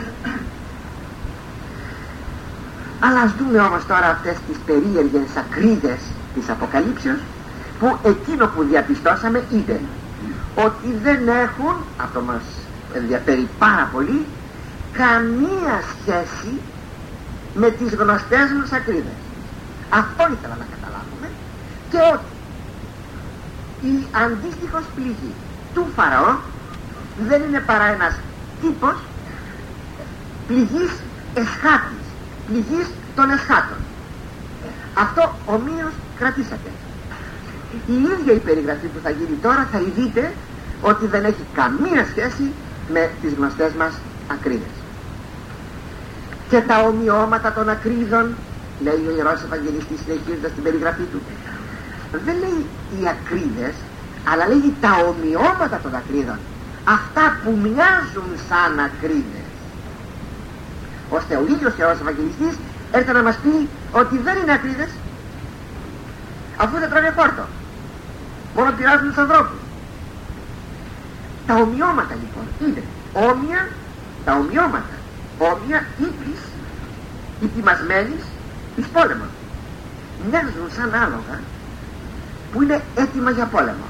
Αλλά ας δούμε όμως τώρα αυτές τις περίεργες ακρίδες της Αποκαλύψεως, που εκείνο που διαπιστώσαμε είναι ότι δεν έχουν, αυτό μας ενδιαφέρει πάρα πολύ, καμία σχέση με τις γνωστές μας ακρίδες. Αυτό ήθελα να καταλάβουμε, και ότι η αντίστοιχος πληγή του Φαραώ δεν είναι παρά ένας τύπος πληγής εσχάτης, πληγής των εσχάτων. Αυτό ομοίως κρατήσατε. Η ίδια η περιγραφή που θα γίνει τώρα θα δείτε ότι δεν έχει καμία σχέση με τις γνωστές μας ακρίδες. Και τα ομοιώματα των ακρίδων, λέει ο Ιερός Ευαγγελιστής συνεχίζοντας την περιγραφή του, δεν λέει οι ακρίδες, αλλά λέει τα ομοιώματα των ακρίδων, αυτά που μοιάζουν σαν ακρίδες, ώστε ο ίδιος ο Ιερός Ευαγγελιστής έρθει να μας πει ότι δεν είναι ακρίδες, αφού δεν τρώνε φόρτο, μόνο πειράζουν τους ανθρώπους. Τα ομοιώματα λοιπόν είναι όμοια, τα ομοιώματα όμοια ύπης, ετοιμασμένης εις πόλεμο. Μοιάζουν σαν άλογα που είναι έτοιμα για πόλεμο.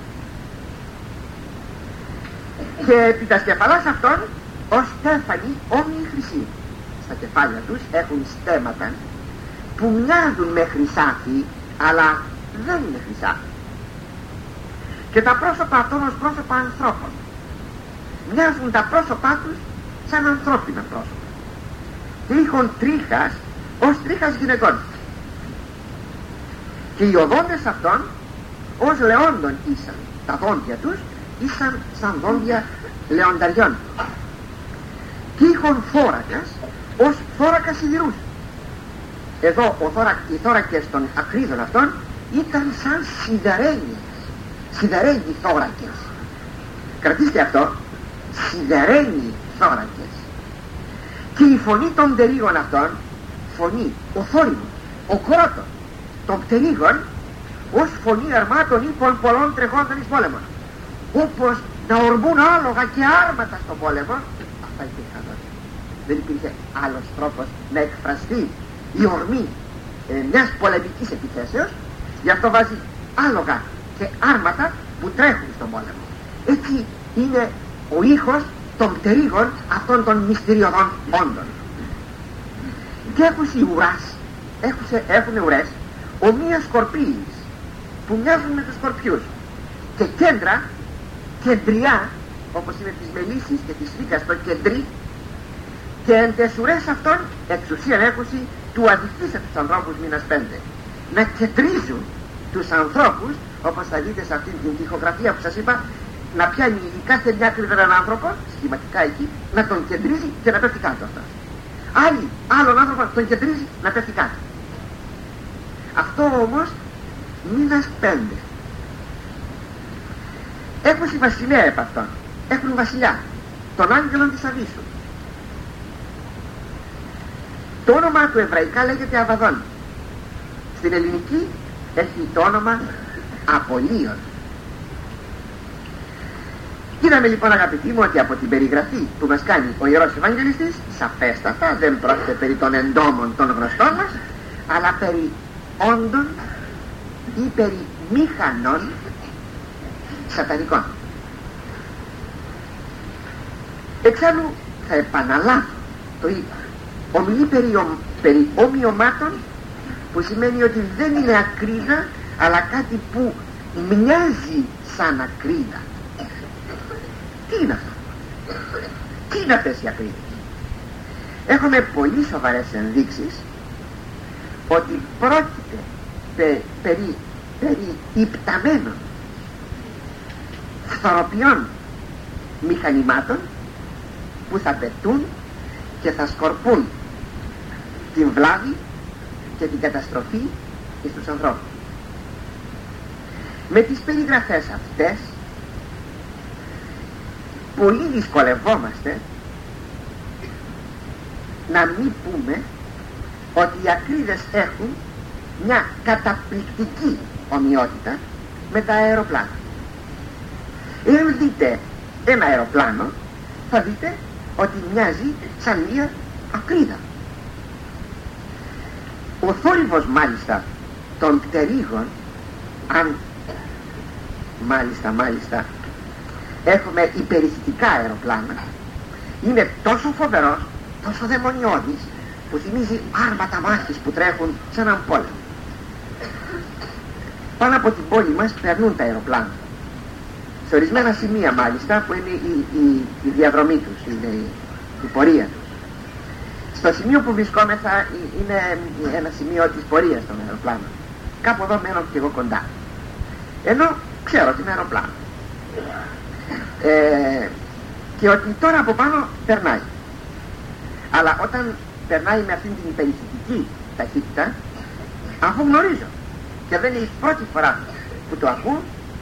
Και επί τα σκεφαλάς αυτών ως στέφανοι όμοιοι χρυσοί. Στα κεφάλια τους έχουν στέμματα που μοιάζουν με χρυσάφι, αλλά δεν είναι χρυσάφι. Και τα πρόσωπα αυτών ως πρόσωπα ανθρώπων. Μοιάζουν τα πρόσωπά τους σαν ανθρώπινα πρόσωπα. Και είχαν τρίχας ως τρίχας γυναικών. Και οι οδόντες αυτών ως λεόντων ήσαν. Τα δόντια τους ήσαν σαν δόντια λεονταριών. Και είχαν θώρακας ως θώρακα σιδηρούς. Εδώ ο θώρα, οι θώρακες των ακρίδων αυτών ήταν σαν σιδερένιες, σιδερένιοι θώρακες. Κρατήστε αυτό, σιδερένιοι θώρακες. Και η φωνή των πτερίγων αυτών, φωνή, ο θόρυβος, ο κρότος των πτερίγων, ως φωνή αρμάτων ύπων πολλών τρεχόντων εις πόλεμον. Όπως να ορμούν άλογα και άρματα στον πόλεμο, αυτά υπήρχαν τότε. Δεν υπήρχε άλλος τρόπος να εκφραστεί η ορμή ε, μιας πολεμικής επιθέσεως, γι' αυτό βάζει άλογα και άρματα που τρέχουν στον πόλεμο. Έτσι είναι ο ήχος των πτερίγων αυτών των μυστηριωδών όντων. Και έχουν ουράς, έχουν ουρές ομοίας σκορπίης που μοιάζουν με τους σκορπιούς, και κέντρα, κεντριά, όπως είναι της μελισσης και της φύκας το κεντρί, και εν τες ουρές αυτών εξουσίαν έχουση του αδικήσα τους ανθρώπους μήνας πέντε, να κεντρίζουν τους ανθρώπους, όπως θα δείτε σε αυτήν την τοιχογραφία που σας είπα, να πιάνει η κάθε μια άκρη έναν άνθρωπο, σχηματικά εκεί, να τον κεντρίζει και να πέφτει κάτω αυτός. Άλλοι, άλλον άνθρωπο τον κεντρίζει να πέφτει κάτω. Αυτό όμως μήνας πέντε. Έχουν βασιλέα επ' αυτόν. Έχουν βασιλιά, τον άγγελον της Αβίσου. Το όνομα του εβραϊκά λέγεται Αβαδόν. Στην ελληνική έχει το όνομα Απολίων. Είδαμε λοιπόν, αγαπητοί μου, ότι από την περιγραφή που μας κάνει ο Ιερός Ευαγγελιστής, σαφέστατα δεν πρόκειται περί των εντόμων των γνωστών μας, αλλά περί όντων ή περί μηχανών σατανικών. Εξάλλου θα επαναλάβω, το είπα, ομιλεί περί, ο, περί ομοιωμάτων, που σημαίνει ότι δεν είναι ακρίδα αλλά κάτι που μοιάζει σαν ακρίδα. Τι είναι αυτό? Τι είναι αυτές οι ακρίδες? Έχουμε πολύ σοβαρές ενδείξεις ότι πρόκειται πε, περί, περί υπταμένων φθοροποιών μηχανημάτων που θα πετούν και θα σκορπούν την βλάβη και την καταστροφή στους ανθρώπους. Με τις περιγραφές αυτές πολύ δυσκολευόμαστε να μην πούμε ότι οι ακρίδες έχουν μια καταπληκτική ομοιότητα με τα αεροπλάνα. Εάν δείτε ένα αεροπλάνο θα δείτε ότι μοιάζει σαν μια ακρίδα. Ο θόρυβος μάλιστα των πτερύγων, αν μάλιστα μάλιστα έχουμε υπερηχητικά αεροπλάνα, είναι τόσο φοβερός, τόσο δαιμονιώδης, που θυμίζει άρματα μάχης που τρέχουν σε έναν πόλεμο. Πάνω από την πόλη μας περνούν τα αεροπλάνα, σε ορισμένα σημεία μάλιστα που είναι η, η, η διαδρομή τους, είναι η, η πορεία τους. Στο σημείο που βρισκόμεθα είναι ένα σημείο της πορείας των αεροπλάνων. Κάπου εδώ μένω και εγώ κοντά, ενώ ξέρω ότι είναι αεροπλάνο, ε, και ότι τώρα από πάνω περνάει. Αλλά όταν περνάει με αυτήν την υπερηχητική ταχύτητα, αφού γνωρίζω, και δεν είναι η πρώτη φορά που το ακούω,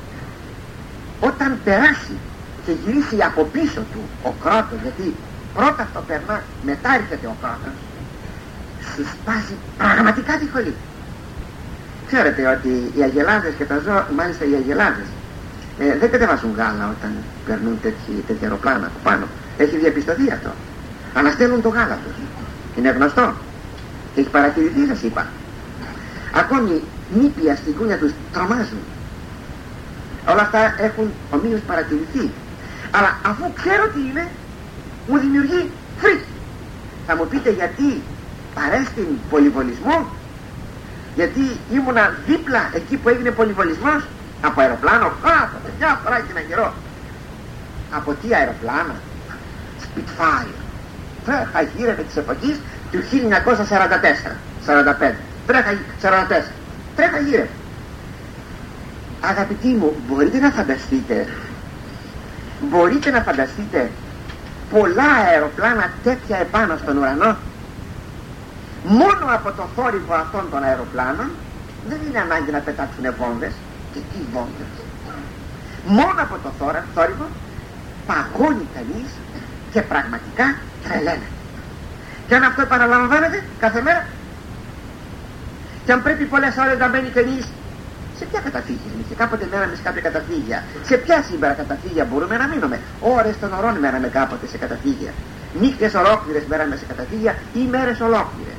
όταν περάσει και γυρίσει από πίσω του ο κρότος, γιατί πρώτα αυτό περνά, μετά έρχεται ο κρότος, σου σπάζει πραγματικά τη χολή. Ξέρετε ότι οι αγελάδες και τα ζώα, μάλιστα οι αγελάδες, ε, δεν κατεβάζουν γάλα όταν περνούν τέτοιοι, τέτοια αεροπλάνα από πάνω. Έχει διαπιστωθεί αυτό. Αναστέλνουν το γάλα τους. Είναι γνωστό. Έχει παρατηρηθεί, σας είπα. Ακόμη νήπια στην κούνια τους τρομάζουν. Όλα αυτά έχουν ομοίως παρατηρηθεί. Αλλά αφού ξέρω τι είναι, μου δημιουργεί φρίκη. Θα μου πείτε γιατί παρέστην πολυβολισμό? Γιατί ήμουνα δίπλα εκεί που έγινε πολυβολισμός από αεροπλάνο. Κάποτε μια φορά και ένα καιρό. Από τι αεροπλάνα? Spitfire. Τρέχα γύρευε της εποχής του χίλια εννιακόσια σαράντα τέσσερα σαράντα πέντε. Τρέχα σαράντα τέσσερα. Τρέχα γύρευε. Αγαπητοί μου, μπορείτε να φανταστείτε, μπορείτε να φανταστείτε πολλά αεροπλάνα τέτοια επάνω στον ουρανό? Μόνο από το θόρυβο αυτών των αεροπλάνων δεν είναι ανάγκη να πετάξουν βόμβες. Και τι βόμβες? Μόνο από το θόρυβο παγώνει κανείς και πραγματικά τρελαίνεται. Και αν αυτό επαναλαμβάνεται κάθε μέρα, και αν πρέπει πολλές ώρες να μπαίνει κανείς, σε ποια καταφύγια? Και κάποτε μέναμε σε κάποια καταφύγια. Σε ποια σήμερα καταφύγια μπορούμε να μείνουμε? Ώρες των ωρών μέναμε κάποτε σε καταφύγια. Νύχτες ολόκληρες μέναμε σε καταφύγια ή μέρες ολόκληρες.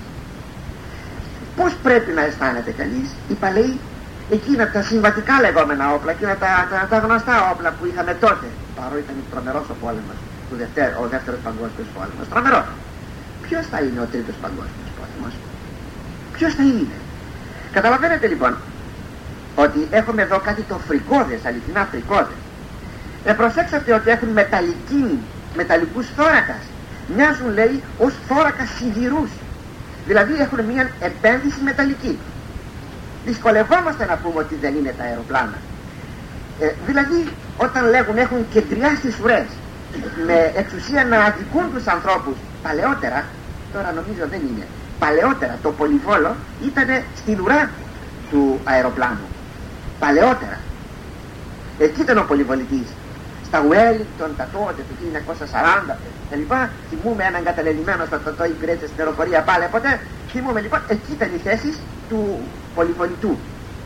Πώς πρέπει να αισθάνεται κανείς? Οι παλαιοί, εκείνα τα συμβατικά λεγόμενα όπλα, εκείνα τα, τα, τα γνωστά όπλα που είχαμε τότε, παρότι ήταν τρομερός ο πόλεμος, του δευτέρ, ο δεύτερος παγκόσμιος πόλεμος, τρομερός. Ποιος θα είναι ο τρίτος παγκόσμιος πόλεμος? Ποιος θα είναι? Καταλαβαίνετε λοιπόν ότι έχουμε εδώ κάτι το φρικώδες, αληθινά φρικώδες. Ε, προσέξατε ότι έχουν μεταλλική, μεταλλικούς θώρακας. Μοιάζουν, λέει, ως θώρακα σιδηρούς. Δηλαδή έχουν μια επένδυση μεταλλική. Δυσκολευόμαστε να πούμε ότι δεν είναι τα αεροπλάνα. Ε, δηλαδή όταν λέγουν έχουν κεντριάσει ουρές με εξουσία να αδικούν τους ανθρώπους παλαιότερα, τώρα νομίζω δεν είναι, παλαιότερα το πολυβόλο ήταν στην ουρά του αεροπλάνου. Παλαιότερα εκεί ήταν ο πολυβολητής. Στα Wellington, τα τότε του χίλια εννιακόσια σαράντα και λοιπά, θυμούμε έναν καταλελειμμένο στο τοτό υπηρέτησε στην αεροπορία πάλι ποτέ. Θυμούμε λοιπόν, εκεί ήταν οι θέσεις του πολυβολητού.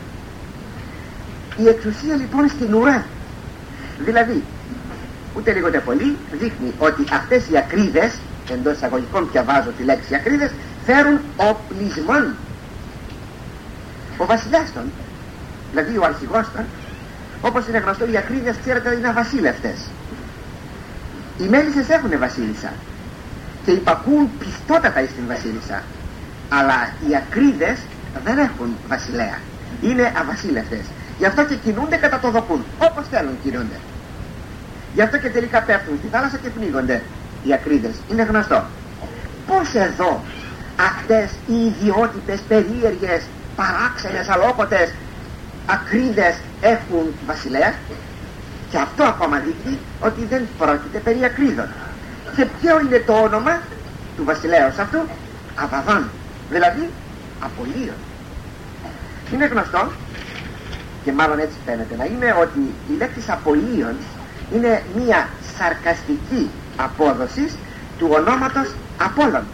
Η εξουσία λοιπόν στην ουρά. Δηλαδή, ούτε λίγο ούτε πολύ, δείχνει ότι αυτές οι ακρίδες, εντός εισαγωγικών πια βάζω τη λέξη ακρίδες, φέρουν οπλισμόν. Ο βασιλιάς των δηλαδή ο αρχηγός των, όπως είναι γνωστό, οι ακρίδες, ξέρετε, είναι αβασίλευτες. Οι μέλισσες έχουν βασίλισσα και υπακούν πιστότατα στην βασίλισσα, αλλά οι ακρίδες δεν έχουν βασιλέα, είναι αβασίλευτες. Γι' αυτό και κινούνται κατά το δοκούν, όπως θέλουν κινούνται. Γι' αυτό και τελικά πέφτουν στη θάλασσα και πνίγονται οι ακρίδες, είναι γνωστό. Πώς εδώ αυτές οι ιδιότυπες, περίεργες, παράξενες, αλόκοτες ακρίδες έχουν βασιλέα? Και αυτό ακόμα δείχνει ότι δεν πρόκειται περί ακρίδων. Και ποιο είναι το όνομα του βασιλέως αυτού? Αβαδόν, δηλαδή Απολύων. Είναι γνωστό, και μάλλον έτσι φαίνεται να είναι, ότι η λέξη Απολύων είναι μία σαρκαστική απόδοση του ονόματος Απόλλων,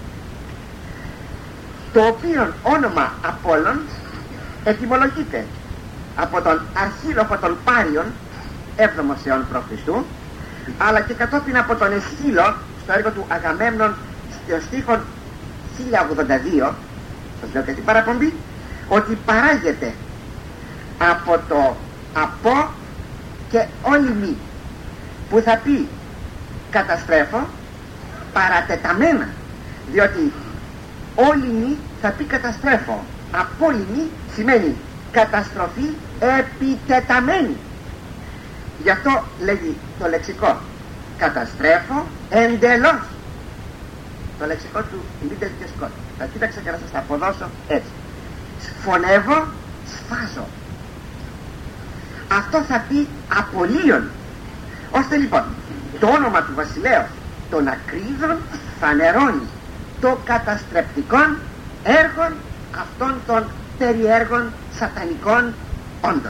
το οποίο όνομα Απόλλων ετυμολογείται από τον Αρχίλοφο των Πάριων έβδομος αιών π.Χ., αλλά και κατόπιν από τον Εσχύλο στο έργο του Αγαμέμνων στο στίχο χίλια ογδόντα δύο, σας λέω και την παραπομπή, ότι παράγεται από το από και όλη μη, που θα πει καταστρέφω παρατεταμένα, διότι όλη μη θα πει καταστρέφω, απόλυμη σημαίνει καταστροφή επιτεταμένη. Γι' αυτό λέγει το λεξικό καταστρέφω εντελώς, το λεξικό του Λίντελ και Σκότ. Θα κοίταξα και να σας τα αποδώσω έτσι. Φωνεύω, σφάζω. Αυτό θα πει Απολύων. Ώστε λοιπόν το όνομα του βασιλέως των ακρίδων φανερώνει το καταστρεπτικών έργων αυτών των περιέργων σατανικών όντων.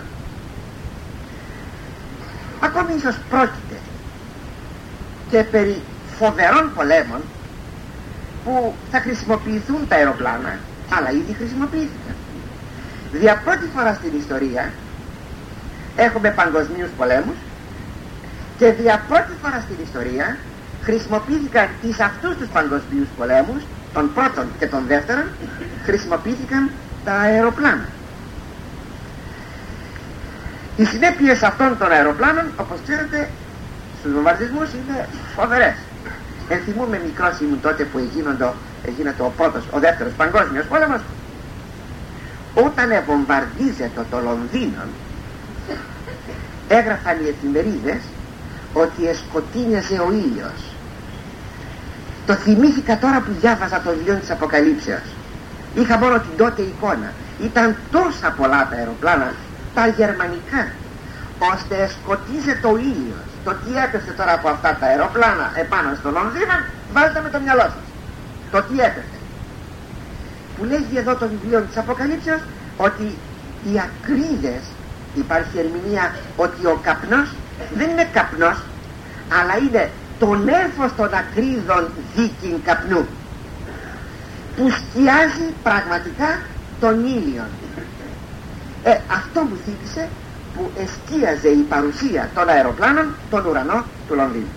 Ακόμη ίσως πρόκειται και περί φοβερών πολέμων που θα χρησιμοποιηθούν τα αεροπλάνα, αλλά ήδη χρησιμοποιήθηκαν. Δια πρώτη φορά στην ιστορία έχουμε παγκοσμίους πολέμους και δια πρώτη φορά στην ιστορία χρησιμοποιήθηκαν εις αυτούς τους παγκοσμίους πολέμους, των πρώτων και των δεύτερων, χρησιμοποιήθηκαν τα αεροπλάνα. Οι συνέπειες αυτών των αεροπλάνων, όπως ξέρετε, στους βομβαρδισμούς είναι φοβερές. Ενθυμούμε, μικρός ήμουν τότε που έγινε ο πρώτος, ο δεύτερος παγκόσμιος πόλεμος. Όταν βομβαρδίζεται το Λονδίνο, έγραφαν οι εφημερίδες ότι εσκοτίνιαζε ο ήλιος. Το θυμήθηκα τώρα που διάβαζα το βιβλίο της Αποκαλύψεως. Είχα μόνο την τότε εικόνα. Ήταν τόσα πολλά τα αεροπλάνα, τα γερμανικά, ώστε σκοτίζεται ο ήλιος. Το τι έπεσε τώρα από αυτά τα αεροπλάνα επάνω στο Λονδίνο, βάλτε με το μυαλό σας. Το τι έπεσε. Που λέγει εδώ το βιβλίο της Αποκαλύψεως ότι οι ακρίδες, υπάρχει ερμηνεία ότι ο καπνός δεν είναι καπνός, αλλά είναι το νέφος των ακρίδων δίκην καπνού, που σκιάζει πραγματικά τον ήλιο. Ε, αυτό μου θύμισε που εσκίαζε η παρουσία των αεροπλάνων τον ουρανό του Λονδίνου.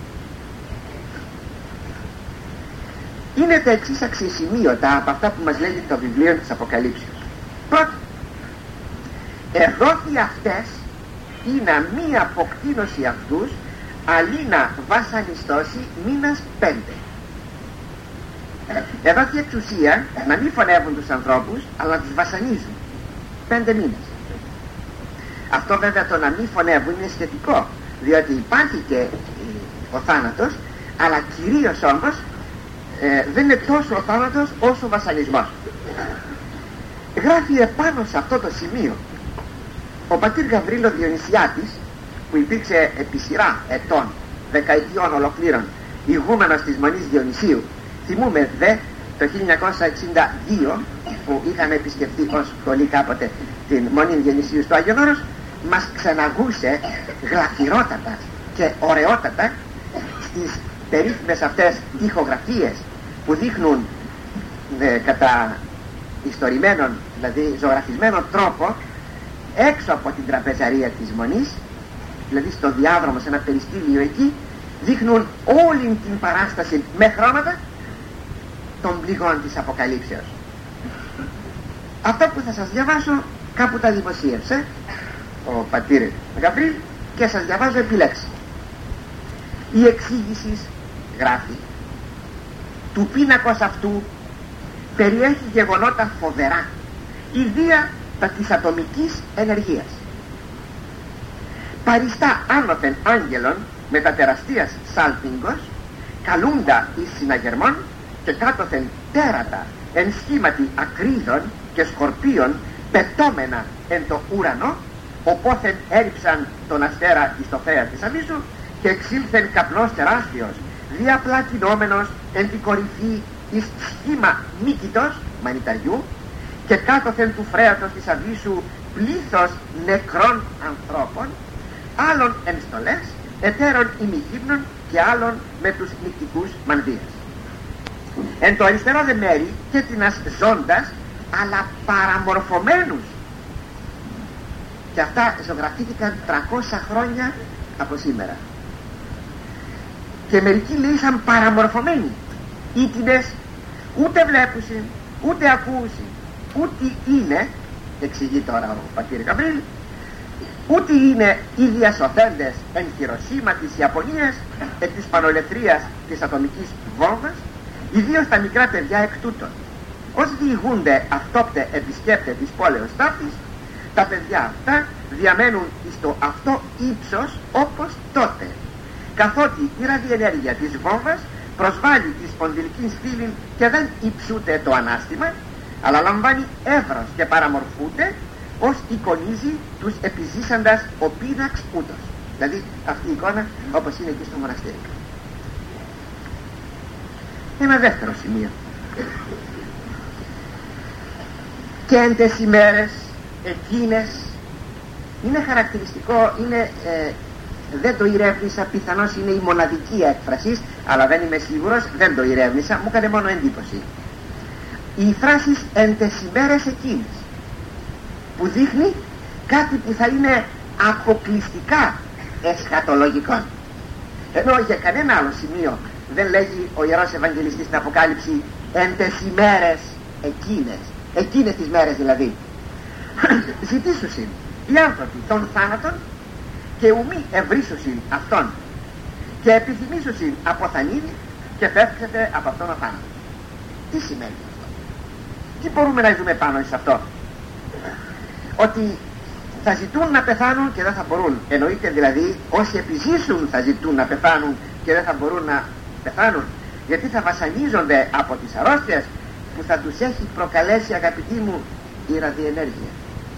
Είναι τα εξής αξιοσημείωτα από αυτά που μας λέγει το βιβλίο της Αποκαλύψεως. Πρώτον, εδόθη αυτές είναι μη αποκτήνωση αυτούς, αλίνα βασανιστώσει μήνας πέντε. Εδόθη εξουσία να μην φωνεύουν τους ανθρώπους, αλλά να τους βασανίζουν πέντε μήνες. Αυτό βέβαια το να μην φωνεύουν είναι σχετικό, διότι υπάρχει και ο θάνατος, αλλά κυρίως όμως ε, δεν είναι τόσο ο θάνατος όσο ο βασανισμός. Γράφει επάνω σε αυτό το σημείο ο πατήρ Γαβρίλο Διονυσιάτης, που υπήρξε επί σειρά ετών, δεκαετιών ολοκλήρων, ηγούμενος της Μονής Διονυσίου. Θυμούμε δε το χίλια εννιακόσια εξήντα δύο που είχαμε επισκεφτεί ως σχολή κάποτε την Μονή Διονυσίου στο Άγιον Όρος, μας ξαναγούσε γλαφυρότατα και ωραιότατα στις περίφημες αυτές ηχογραφίες που δείχνουν ε, κατά ιστορημένον, δηλαδή ζωγραφισμένον τρόπο, έξω από την τραπεζαρία της Μονής, δηλαδή στο διάδρομο, σε ένα περιστήλιο εκεί, δείχνουν όλη την παράσταση με χρώματα των πληγών της Αποκαλύψεως. Αυτό που θα σας διαβάσω κάπου τα δημοσίευσε ο πατήρ Γαβρίλ και σας διαβάζω επιλέξει. Η εξήγηση, γράφει, του πίνακος αυτού περιέχει γεγονότα φοβερά, ιδία τα της ατομικής ενεργείας. Παριστά άνωθεν άγγελων με τα τεραστίας σάλπιγγος, καλούντα εις συναγερμών και κάτωθεν τέρατα εν σχήματι ακρίδων και σκορπίων πετώμενα εν το ουρανό, οπόθεν έριψαν τον αστέρα εις το φέα της αμίσου και εξήλθεν καπνός τεράστιος διαπλατινόμενος εν την κορυφή εις σχήμα μύκητος μανιταριού και κάτωθεν του φρέατος της αβύσσου πλήθος νεκρών ανθρώπων, άλλων εν στολές, εταίρων ημιγύμνων και άλλων με τους νηκτικούς μανδύες. Εν το αριστερό δε μέρη και τινας ζώντας αλλά παραμορφωμένους, και αυτά ζωγραφήθηκαν τριακόσια χρόνια από σήμερα, και μερικοί λέει σαν παραμορφωμένοι, ήτινες ούτε βλέπουσιν ούτε ακούσιν ούτε είναι, εξηγεί τώρα ο πατήρ Γαβρίλ, ούτε είναι οι διασωθέντες εν Χειροσύμα της Ιαπωνίας εκ της πανολεθρίας της ατομικής βόμβας, ιδίως τα μικρά παιδιά εκ τούτων. Όσοι διηγούνται αυτόπτε επισκέπτε της πόλεως ταύτης, τα παιδιά αυτά διαμένουν στο αυτό ύψος όπως τότε, καθότι η ραδιενέργεια της βόμβας προσβάλλει τη σπονδυλική στήλη και δεν υψούται το ανάστημα, αλλά λαμβάνει εύρος και παραμορφούνται ως εικονίζει τους επιζήσαντας ο πίναξ ούτως. Δηλαδή αυτή η εικόνα όπως είναι εκεί στο μοναστήρι. Ένα δεύτερο σημείο. Και εν τες ημέρες εκείνες, είναι χαρακτηριστικό, είναι, ε, δεν το ηρεύνησα, πιθανώς είναι η μοναδική έκφραση, αλλά δεν είμαι σίγουρος, δεν το ηρεύνησα, μου έκανε μόνο εντύπωση. Η φράση εν τες ημέρες εκείνες, που δείχνει κάτι που θα είναι αποκλειστικά εσχατολογικό, ενώ για κανένα άλλο σημείο δεν λέγει ο Ιερός Ευαγγελιστής στην Αποκάλυψη εν τες ημέρες εκείνες, εκείνες τις μέρες δηλαδή. Ζητήσουσιν οι άνθρωποι των θάνατων και ουμή ευρύσουσιν αυτόν και επιθυμήσουσιν αποθανίδι και φεύξετε από αυτόν ο θάνατος. Τι σημαίνει αυτό? Τι μπορούμε να δούμε πάνω σε αυτό? Ότι θα ζητούν να πεθάνουν και δεν θα μπορούν. Εννοείται δηλαδή όσοι επιζήσουν θα ζητούν να πεθάνουν και δεν θα μπορούν να πεθάνουν, γιατί θα βασανίζονται από τις αρρώστιες που θα τους έχει προκαλέσει, αγαπητοί μου, η ραδιενέργεια.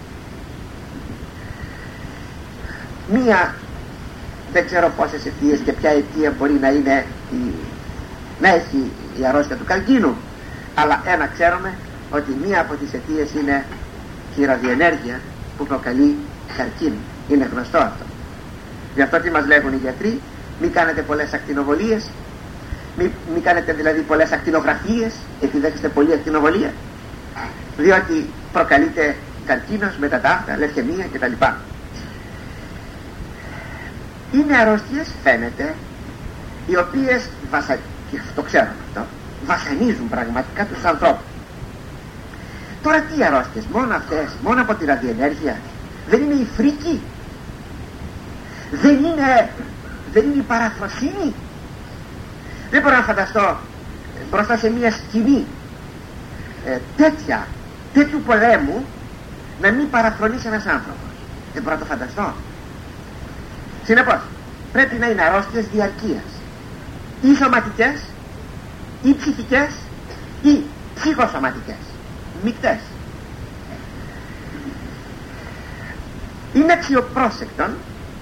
Μία, δεν ξέρω πόσες αιτίες και ποια αιτία μπορεί να είναι η, να έχει η αρρώστια του καρκίνου, αλλά ένα ξέρουμε, ότι μία από τις αιτίες είναι η ραδιενέργεια που προκαλεί καρκίνο. Είναι γνωστό αυτό. Γι' αυτό τι μας λέγουν οι γιατροί? Μην κάνετε πολλές ακτινοβολίες, μην, μην κάνετε δηλαδή πολλές ακτινογραφίες, επιδέχεστε πολλή ακτινοβολία, διότι προκαλείται καρκίνος με τα ταύτα, λευκαιμία κτλ. Είναι αρρώστιες, φαίνεται, οι οποίες βασα... και το ξέρουμε αυτό, βασανίζουν πραγματικά τους ανθρώπους. Τώρα τι αρρώστιες? Μόνο αυτές, μόνο από τη ραδιενέργεια? Δεν είναι η φρίκη? Δεν είναι, δεν είναι η παραφροσύνη? Δεν μπορώ να φανταστώ μπροστά σε μια σκηνή ε, τέτοια, τέτοιου πολέμου να μην παραφρονήσει ένας άνθρωπος. Δεν μπορώ να το φανταστώ. Συνεπώς πρέπει να είναι αρρώστιες διαρκείας, ή σωματικές ή ψυχικές ή ψυχοσωματικές, μικτές. Είναι αξιοπρόσεκτον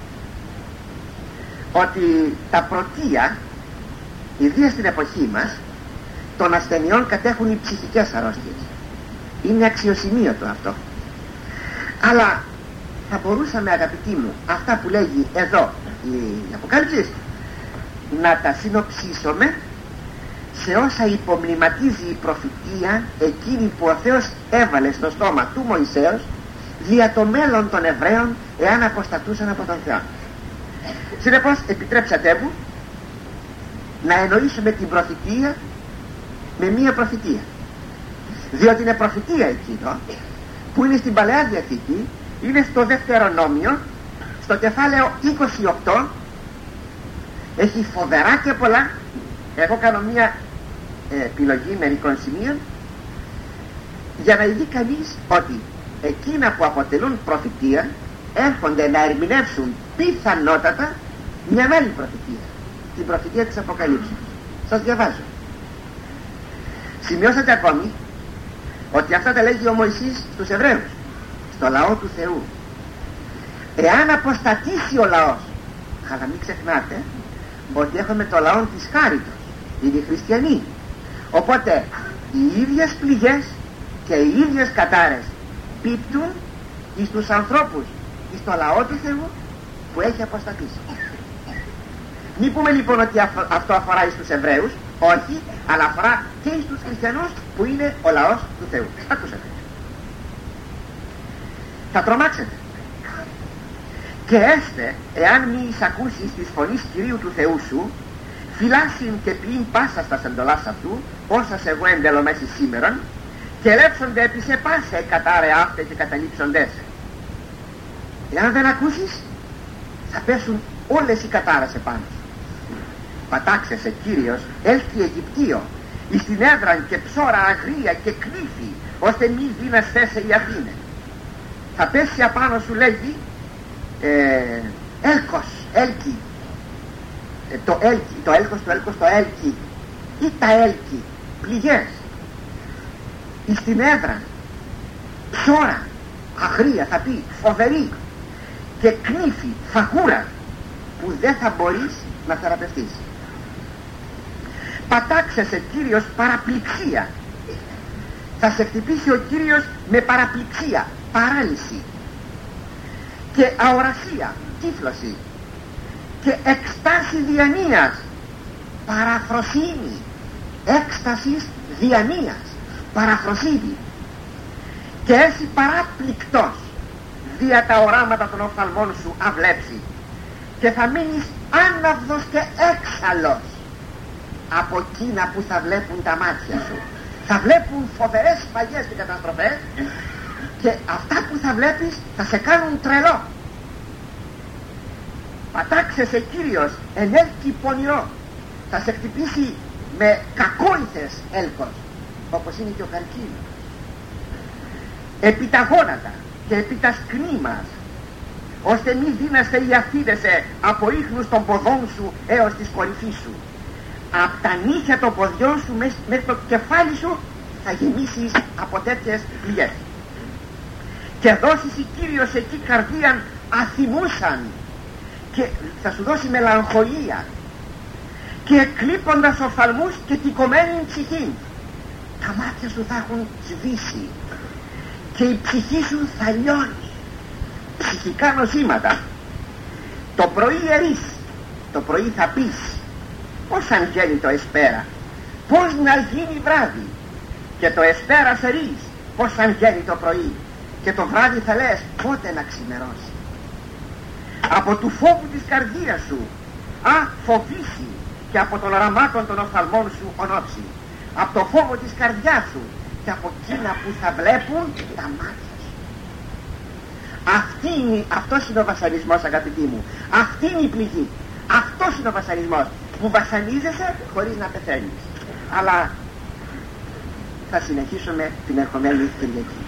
ότι τα πρωτεία, ιδίως στην εποχή μας, των ασθενειών κατέχουν οι ψυχικές αρρώστιες. Είναι αξιοσημείωτο αυτό. Αλλά θα μπορούσαμε, αγαπητοί μου, αυτά που λέγει εδώ η Αποκάλυψη να τα συνοψίσουμε σε όσα υπομνηματίζει η προφητεία εκείνη που ο Θεός έβαλε στο στόμα του Μωυσέως δια το μέλλον των Εβραίων εάν αποστατούσαν από τον Θεό. Συνεπώς επιτρέψατε μου να εννοήσουμε την προφητεία με μία προφητεία, διότι είναι προφητεία εκείνο που είναι στην Παλαιά Διαθήκη, είναι στο Δευτερονόμιο, στο κεφάλαιο είκοσι οκτώ. Έχει φοβερά και πολλά. Εγώ κάνω μια ε, επιλογή μερικών σημείων για να δει κανείς ότι εκείνα που αποτελούν προφητεία έρχονται να ερμηνεύσουν πιθανότατα μια άλλη προφητεία, την προφητεία της Αποκαλύψεως. Σας διαβάζω. Σημειώσατε ακόμη ότι αυτά τα λέγει ο Μωυσής στους Εβραίους, στο λαό του Θεού. Εάν αποστατήσει ο λαός, αλλά μην ξεχνάτε ότι έχουμε το λαό της χάριτος, είναι οι χριστιανοί, οπότε οι ίδιες πληγές και οι ίδιες κατάρες πίπτουν εις τους ανθρώπους, εις το λαό του Θεού που έχει αποστατήσει. Μην πούμε λοιπόν ότι αυτό αφορά εις τους Εβραίους, όχι, αλλά αφορά και εις τους χριστιανούς που είναι ο λαός του Θεού. Ακούσατε. Θα τρομάξετε. Και έστε, εάν μη εισακούσεις της φωνής Κυρίου του Θεού σου, φυλάσιν και πλην πάσα στα εντολάς αυτού, όσας εγώ εντελομέσι σήμερον, και λέψονται επί σε πάσα κατάρε αύτε και καταλήψοντες. Εάν δεν ακούσεις, θα πέσουν όλες οι κατάρες επάνω σου. Πατάξεσαι Κύριος, έλθει Αιγυπτίο, εις την έδραν και ψώρα αγρία και κνήφη, ώστε μη δίνας θέσε η Αθήνε. Θα πέσει απάνω σου, λέγει, ε, έλκος, έλκη, ε, το έλκη, το έλκος, το έλκος, το έλκη, ή τα έλκη, πληγές, εις την έδρα, ψώρα, αγρία θα πει, φοβερή, και κνήφη, φαγούρα, που δεν θα μπορείς να θεραπευτείς. Πατάξεσαι Κύριος παραπληξία. Θα σε χτυπήσει ο Κύριος με παραπληξία, παράλυση και αορασία, τύφλωση και εκστάση διανοίας, παραφροσύνη, έκστασης διανοίας, παραφροσύνη, και έσυ παράπληκτος δια τα οράματα των οφθαλμών σου αυλέψει, και θα μείνεις άναυδος και έξαλλος από εκείνα που θα βλέπουν τα μάτια σου. Θα βλέπουν φοβερές σφαγές και καταστροφές, και αυτά που θα βλέπεις θα σε κάνουν τρελό. Πατάξεσαι Κύριος εν έλκη πονηρό. Θα σε χτυπήσει με κακόηθες έλκος, όπως είναι και ο καρκίνος, επί τα γόνατα και επί τα σκνή μας, ώστε μη δίναστε ή αφίδεσαι από ίχνους των ποδών σου έως της κορυφής σου. Από τα νύχια των ποδιών σου μέχρι το κεφάλι σου θα γεμίσεις από τέτοιες πληγές. Και δώσεις η Κύριος εκεί καρδίαν αθυμούσαν, και θα σου δώσει μελαγχολία, και εκλείποντας οφθαλμούς και τικωμένη ψυχή. Τα μάτια σου θα έχουν σβήσει και η ψυχή σου θα λιώνει. Ψυχικά νοσήματα. Το πρωί ερείς, το πρωί θα πεις, πώς αν γίνει το εσπέρα, πώς να γίνει βράδυ, και το εσπέρα ερείς, πώς αν γίνει το πρωί, και το βράδυ θα λες πότε να ξημερώσει. Από του φόβου της καρδίας σου α φοβήσει, και από των οραμάτων των οφθαλμών σου ονόψει. Από το φόβο της καρδιάς σου και από εκείνα που θα βλέπουν τα μάτια σου. Αυτή είναι, αυτός είναι ο βασανισμός, αγαπητοί μου. Αυτή είναι η πληγή. Αυτός είναι ο βασανισμός, που βασανίζεσαι χωρίς να πεθαίνεις. Αλλά θα συνεχίσουμε την ερχομένη Κυριακή.